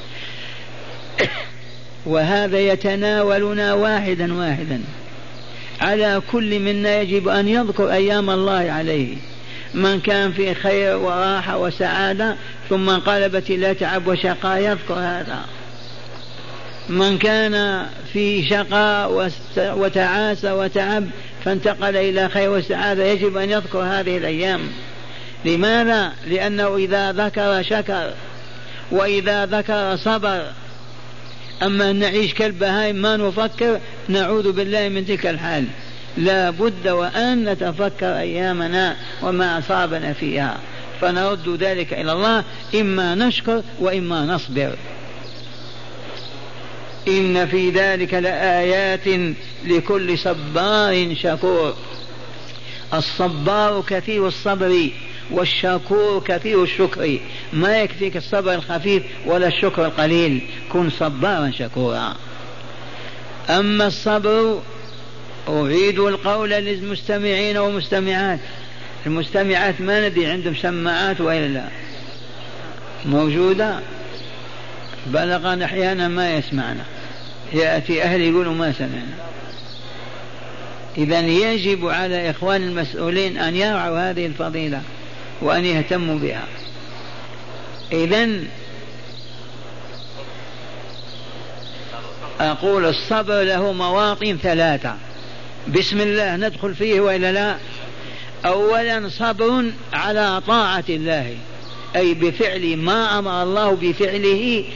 وهذا يتناولنا واحدا واحدا. على كل منا يجب أن يذكر أيام الله عليه. من كان في خير وراحة وسعادة ثم انقلبت إلى تعب وشقاء يذكر هذا. من كان في شقاء وتعاسة وتعب فانتقل إلى خير وسعادة يجب أن يذكر هذه الأيام. لماذا؟ لأنه إذا ذكر شكر وإذا ذكر صبر. أما أن نعيش كالبهائم ما نفكر نعوذ بالله من تلك الحال. لا بد وأن نتفكر أيامنا وما أصابنا فيها، فنرد ذلك إلى الله، إما نشكر وإما نصبر. إن في ذلك لآيات لكل صبار شكور. الصبار كثير الصبر والشكور كثير الشكر. ما يكفيك الصبر الخفيف ولا الشكر القليل، كن صبارا شكورا. أما الصبر، أعيد القول للمستمعين ومستمعات. المستمعات ما ندري عندهم سماعات وإلا لا موجودة؟ بلغنا أحيانا ما يسمعنا، يأتي أهل يقولوا ما سمعنا. إذن يجب على إخوان المسؤولين أن يرعوا هذه الفضيلة وأن يهتموا بها. إذن أقول الصبر له مواطن ثلاثة، بسم الله ندخل فيه وإلا لا. أولا صبر على طاعة الله، أي بفعل ما أمر الله بفعله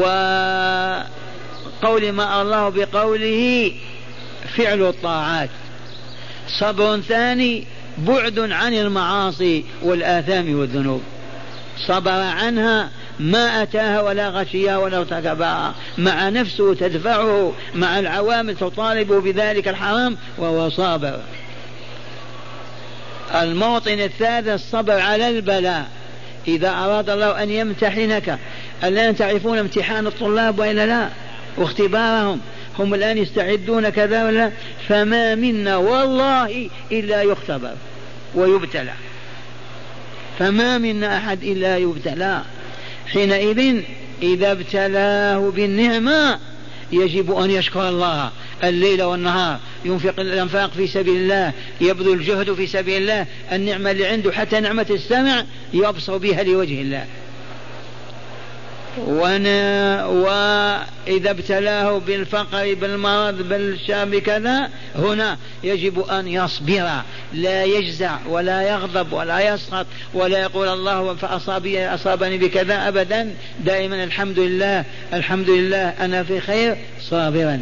وقول ما أمر الله بقوله، فعل الطاعات. صبر ثاني بعد عن المعاصي والآثام والذنوب، صبر عنها ما أتاها ولا غشيها ولا ارتكبها، مع نفسه تدفعه، مع العوامل تطالبه بذلك الحرام وهو صابر. الموطن الثالث الصبر على البلاء، إذا أراد الله أن يمتحنك. الآن تعرفون امتحان الطلاب وإلا لا، واختبارهم، هم الآن يستعدون كذا ولا، فما منا والله إلا يختبر ويبتلى، فما منا أحد إلا يبتلى. حينئذ إذا ابتلاه بالنعمة يجب أن يشكر الله الليل والنهار، ينفق الأنفاق في سبيل الله، يبذل الجهد في سبيل الله. النعمة اللي عنده حتى نعمة السمع يبصر بها لوجه الله. وإذا ابتلاه بالفقر بالمرض بالشام كذا، هنا يجب أن يصبر، لا يجزع ولا يغضب ولا يسخط ولا يقول الله أصابني بكذا أبدا، دائما الحمد لله الحمد لله أنا في خير، صابرا.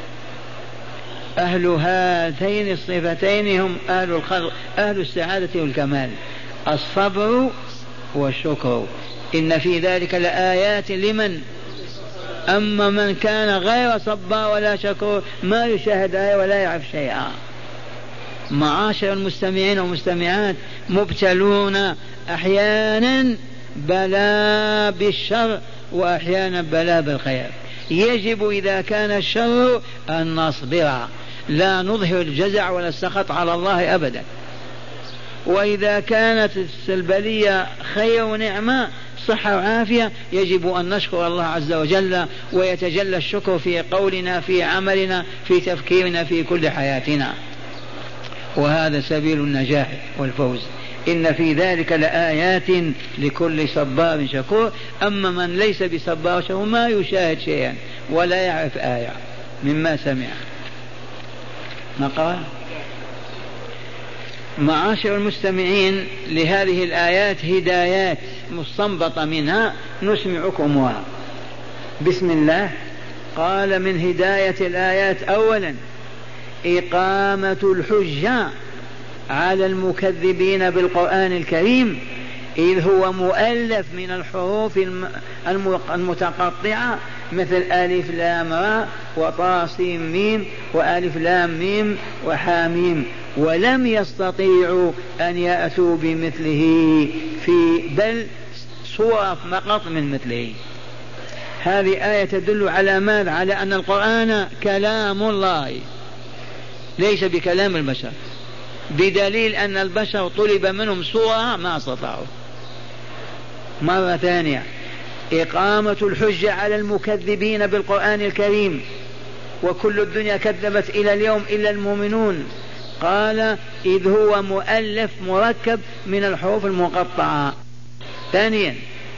أهل هاتين الصفتين هم أهل الخلق، أهل السعادة والكمال، الصبر والشكر. إن في ذلك لآيات لمن، أما من كان غير صبار ولا شكور ما يشاهد آية ولا يعرف شيئا. معاشر المستمعين والمستمعات، مبتلون أحيانا بلاء بالشر وأحيانا بلاء بالخير. يجب إذا كان الشر أن نصبر، لا نظهر الجزع ولا السخط على الله أبدا. وإذا كانت البلية خير ونعمة صحة وعافية يجب أن نشكر الله عز وجل، ويتجلى الشكر في قولنا في عملنا في تفكيرنا في كل حياتنا، وهذا سبيل النجاح والفوز. إن في ذلك لآيات لكل صبار شكور. أما من ليس بصبار شكور ما يشاهد شيئا ولا يعرف آية مما سمع. نقرأ. معاشر المستمعين، لهذه الآيات هدايات مستنبطة منها نسمعكمها. بسم الله. قال من هداية الآيات أولا إقامة الحجة على المكذبين بالقرآن الكريم، إذ هو مؤلف من الحروف المتقطعة مثل ألف لام را وطاسيم ميم وألف لام ميم وحاميم، ولم يستطيعوا أن يأتوا بمثله في بل صورة فقط من مثله. هذه آية تدل على ماذا؟ على أن القرآن كلام الله ليس بكلام البشر، بدليل أن البشر طلب منهم صورة ما استطاعوا. مرة ثانية إقامة الحجة على المكذبين بالقرآن الكريم، وكل الدنيا كذبت إلى اليوم إلا المؤمنون. قال إذ هو مؤلف مركب من الحروف المقطعة. ثانيا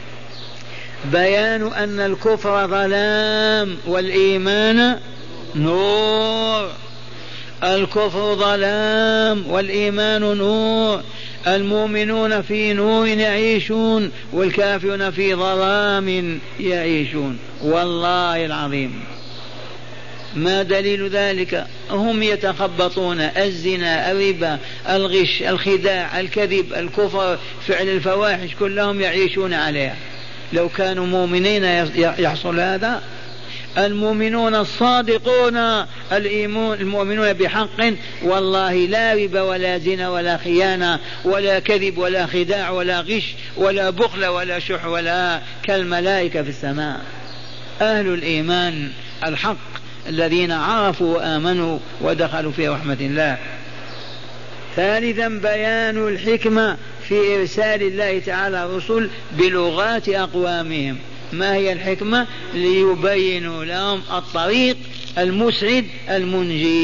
بيان أن الكفر ظلام والإيمان نور. الكفر ظلام والإيمان نور، المؤمنون في نور يعيشون والكافرون في ظلام يعيشون. والله العظيم ما دليل ذلك؟ هم يتخبطون الزنا الربا الغش الخداع الكذب الكفر فعل الفواحش كلهم يعيشون عليها. لو كانوا مؤمنين يحصل هذا. المؤمنون الصادقون المؤمنون بحق والله لا ربا ولا زنا ولا خيانة ولا كذب ولا خداع ولا غش ولا بخل ولا شح ولا كالملائكة في السماء. أهل الإيمان الحق الذين عرفوا وآمنوا ودخلوا في رحمة الله. ثالثا بيان الحكمة في إرسال الله تعالى الرسل بلغات أقوامهم. ما هي الحكمة؟ ليبينوا لهم الطريق المسعد المنجي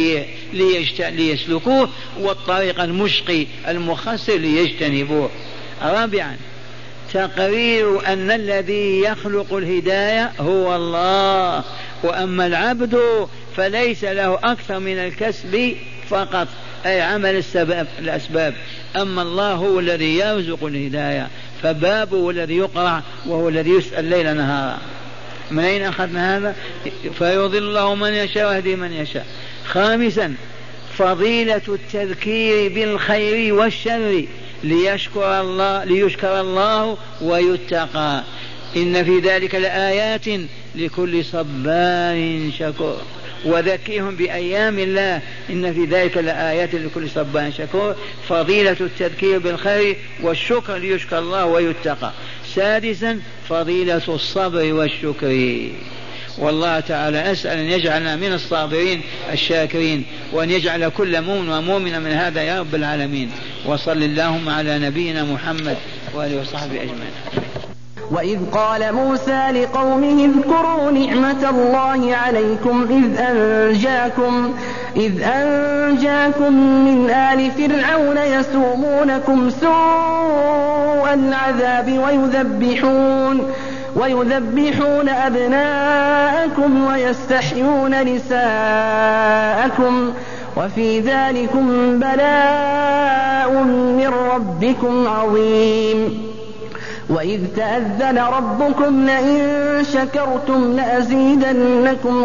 ليسلكوه، والطريق المشقي المخسر ليجتنبوه. رابعا تقرير أن الذي يخلق الهداية هو الله، وأما العبد فليس له أكثر من الكسب فقط، أي عمل الأسباب، أما الله هو الذي يرزق الهداية، فبابه الذي يقرع وهو الذي يسأل ليل نهارا. من أين أخذنا هذا؟ فيضل الله من يشاء ويهدي من يشاء. خامسا فضيلة التذكير بالخير والشر ليشكر الله ويتقى. إن في ذلك لآيات لكل صبار شكور، وذكرهم بأيام الله، إن في ذلك لآيات لكل صبار شكور. فضيلة التذكير بالخير والشكر ليشكر الله ويتقى. سادسا فضيلة الصبر والشكر، والله تعالى أسأل أن يجعلنا من الصابرين الشاكرين، وأن يجعل كل مؤمن ومؤمن من هذا يا رب العالمين. وصل اللهم على نبينا محمد وآله وصحبه أجمعين.
وإذ قال موسى لقومه اذكروا نعمة الله عليكم إذ أنجاكم من آل فرعون يسومونكم سوء العذاب ويذبحون أبناءكم ويستحيون نساءكم وفي ذلكم بلاء من ربكم عظيم. وإذ تأذن ربكم لئن شكرتم لأزيدنكم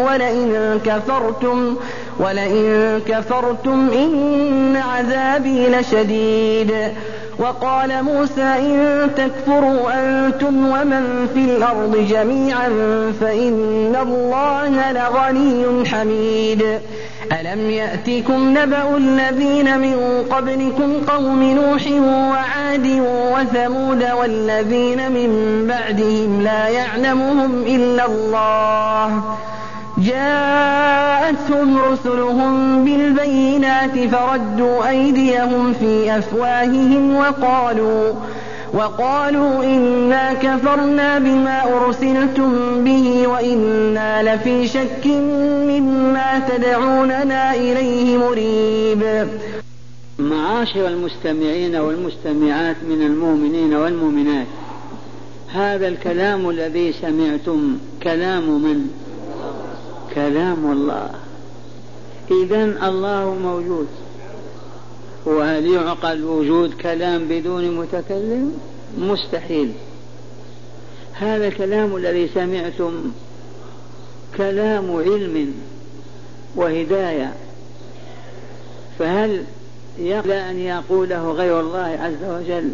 ولئن كفرتم إن عذابي لشديد. وقال موسى إن تكفروا أنتم ومن في الأرض جميعا فإن الله لغني حميد. ألم يأتكم نبأ الذين من قبلكم قوم نوح وعاد وثمود والذين من بعدهم لا يعلمهم إلا الله، جاءتهم رسلهم بالبينات فردوا أيديهم في أفواههم وقالوا إنا كفرنا بما أرسلتم به وإنا لفي شك مما تدعوننا إليه مريب.
معاشر المستمعين والمستمعات من المؤمنين والمؤمنات، هذا الكلام الذي سمعتم كلام من؟ كلام الله. إذن الله موجود، وهل يعقل وجود كلام بدون متكلم؟ مستحيل. هذا الكلام الذي سمعتم كلام علم وهداية، فهل يقبل أن يقوله غير الله عز وجل؟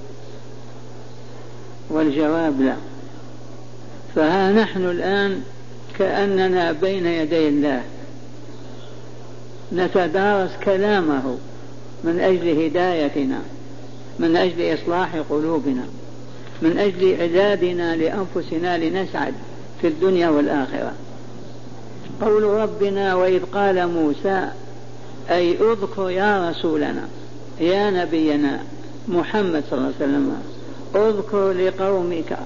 والجواب لا. فها نحن الآن كأننا بين يدي الله نتدارس كلامه من أجل هدايتنا، من أجل إصلاح قلوبنا، من أجل إعدادنا لأنفسنا لنسعد في الدنيا والآخرة. قول ربنا وإذ قال موسى، أي اذكر يا رسولنا يا نبينا محمد صلى الله عليه وسلم، اذكر لقومك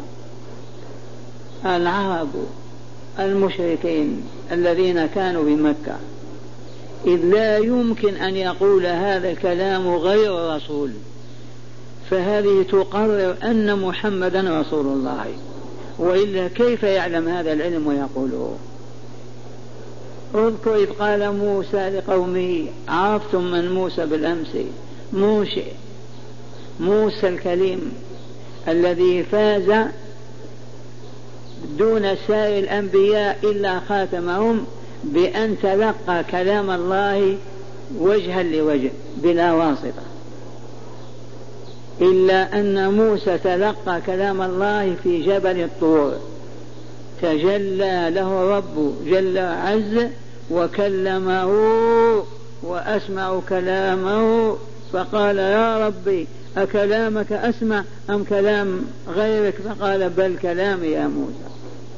العرب المشركين الذين كانوا بمكة، إذ لا يمكن أن يقول هذا الكلام غير رسول، فهذه تقرر أن محمدا رسول الله، وإلا كيف يعلم هذا العلم ويقوله؟ اذكر إذ قال موسى لقومه، عرفتم من موسى بالأمس؟ موسى الكليم الذي فاز دون سائر الأنبياء إلا خاتمهم بأن تلقى كلام الله وجها لوجه بلا واسطة، إلا أن موسى تلقى كلام الله في جبل الطور، تجلى له رب جل عز وكلمه وأسمع كلامه، فقال يا ربي أكلامك أسمع أم كلام غيرك؟ فقال بل كلامي يا موسى.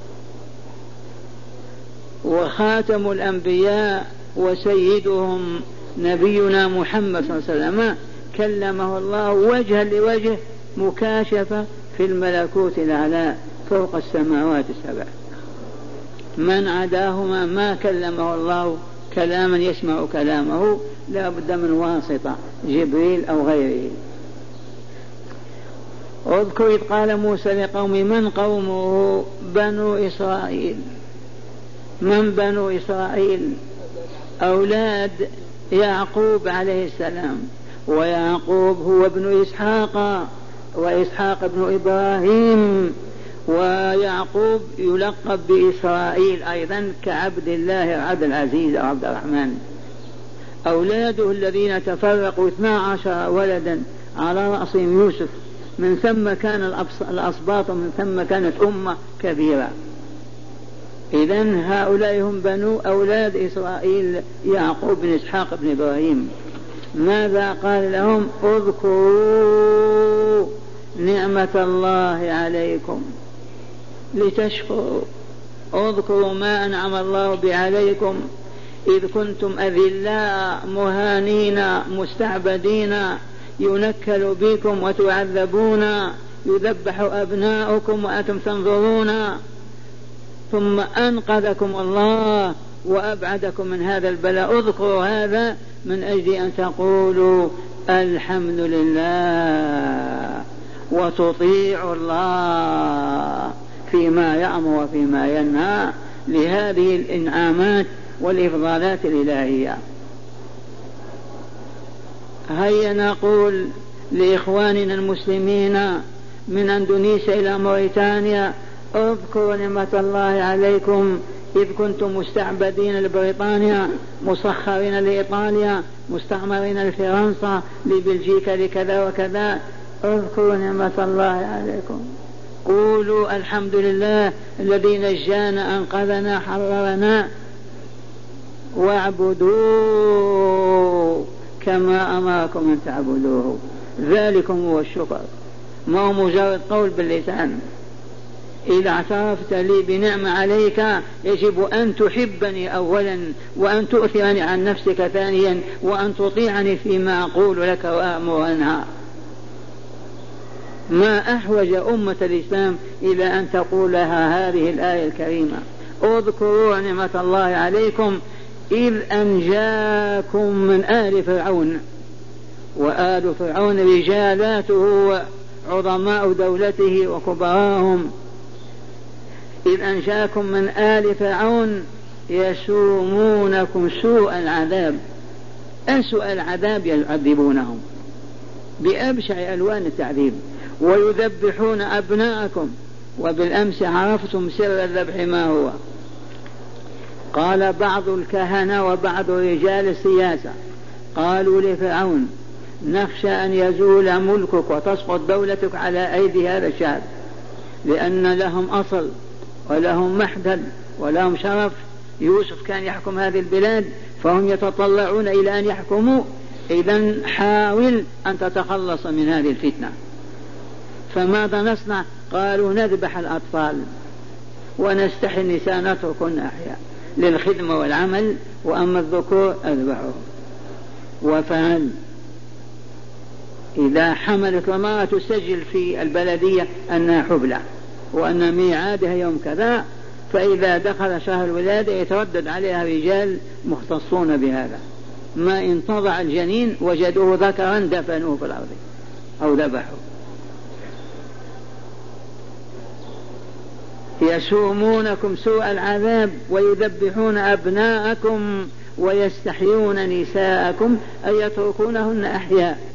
وخاتم الأنبياء وسيدهم نبينا محمد صلى الله عليه وسلم كلمه الله وجها لوجه مكاشفة في الملكوت الأعلى فوق السماوات السبع، من عداهما ما كلمه الله كلاما يسمع كلامه لا بد من واسطة جبريل أو غيره. اذكر إذ قال موسى لقوم من قومه بنو إسرائيل. من بنو إسرائيل؟ أولاد يعقوب عليه السلام، ويعقوب هو ابن إسحاق، وإسحاق ابن إبراهيم، ويعقوب يلقب بإسرائيل أيضا كعبد الله عبد العزيز أو عبد الرحمن. أولاده الذين تفرقوا 12 ولدا على رأسهم يوسف، من ثم كان الأصباط ومن ثم كانت أمة كبيرة. إذن هؤلاء هم بنو أولاد إسرائيل يعقوب بن إسحاق بن إبراهيم. ماذا قال لهم؟ اذكروا نعمة الله عليكم لتشكروا. اذكروا ما أنعم الله به عليكم إذ كنتم أذلاء مهانين مستعبدين ينكل بكم وتعذبون، يذبح أبناؤكم وأنتم تنظرون، ثم أنقذكم الله وأبعدكم من هذا البلاء. اذكروا هذا من أجل أن تقولوا الحمد لله وتطيعوا الله فيما يأمر وفيما ينهى لهذه الإنعامات والإفضالات الإلهية. هيا نقول لإخواننا المسلمين من أندونيسيا إلى موريتانيا اذكروا نعمة الله عليكم إذ كنتم مستعبدين لبريطانيا، مسخرين لإيطاليا، مستعمرين لفرنسا، لبلجيكا، لكذا وكذا. اذكروا نعمة الله عليكم، قولوا الحمد لله الذي نجانا أنقذنا حررنا، واعبدوه كما أمركم أن تعبدوه. ذلكم هو الشكر، ما هو مجرد قول باللسان. إذا اعترفت لي بنعمة عليك يجب أن تحبني أولا، وأن تؤثرني عن نفسك ثانيا، وأن تطيعني فيما أقول لك وأمر وأنهى. ما أحوج أمة الإسلام إلى أن تقول لها هذه الآية الكريمة: اذكروا نعمة الله عليكم إذ أنجاكم من آل فرعون. وآل فرعون رجالاته وعظماء دولته وكبراهم. إذ أنجاكم من آل فرعون يسومونكم سوء العذاب. أسوأ العذاب يعذبونهم بأبشع ألوان التعذيب، ويذبحون أبناءكم. وبالأمس عرفتم سر الذبح ما هو. قال بعض الكهنة وبعض رجال السياسة قالوا لفرعون: نخشى أن يزول ملكك وتسقط دولتك على أيدي هذا الشعب، لأن لهم أصل ولهم محدد ولهم شرف. يوسف كان يحكم هذه البلاد فهم يتطلعون إلى أن يحكموا. إذن حاول أن تتخلص من هذه الفتنة. فماذا نصنع؟ قالوا: نذبح الأطفال ونستحي النساء نتركن أحياء للخدمة والعمل، وأما الذكور أذبحهم. وفعل. إذا حملت المرأة تسجل في البلدية أنها حبلى وأن ميعادها يوم كذا، فإذا دخل شهر الولادة يتردد عليها رجال مختصون بهذا. ما إن تضع الجنين وجدوه ذكرا دفنوه في الأرض أو ذبحوه. يسومونكم سوء العذاب ويذبحون أبناءكم ويستحيون نساءكم، أي يتركونهن أحياء.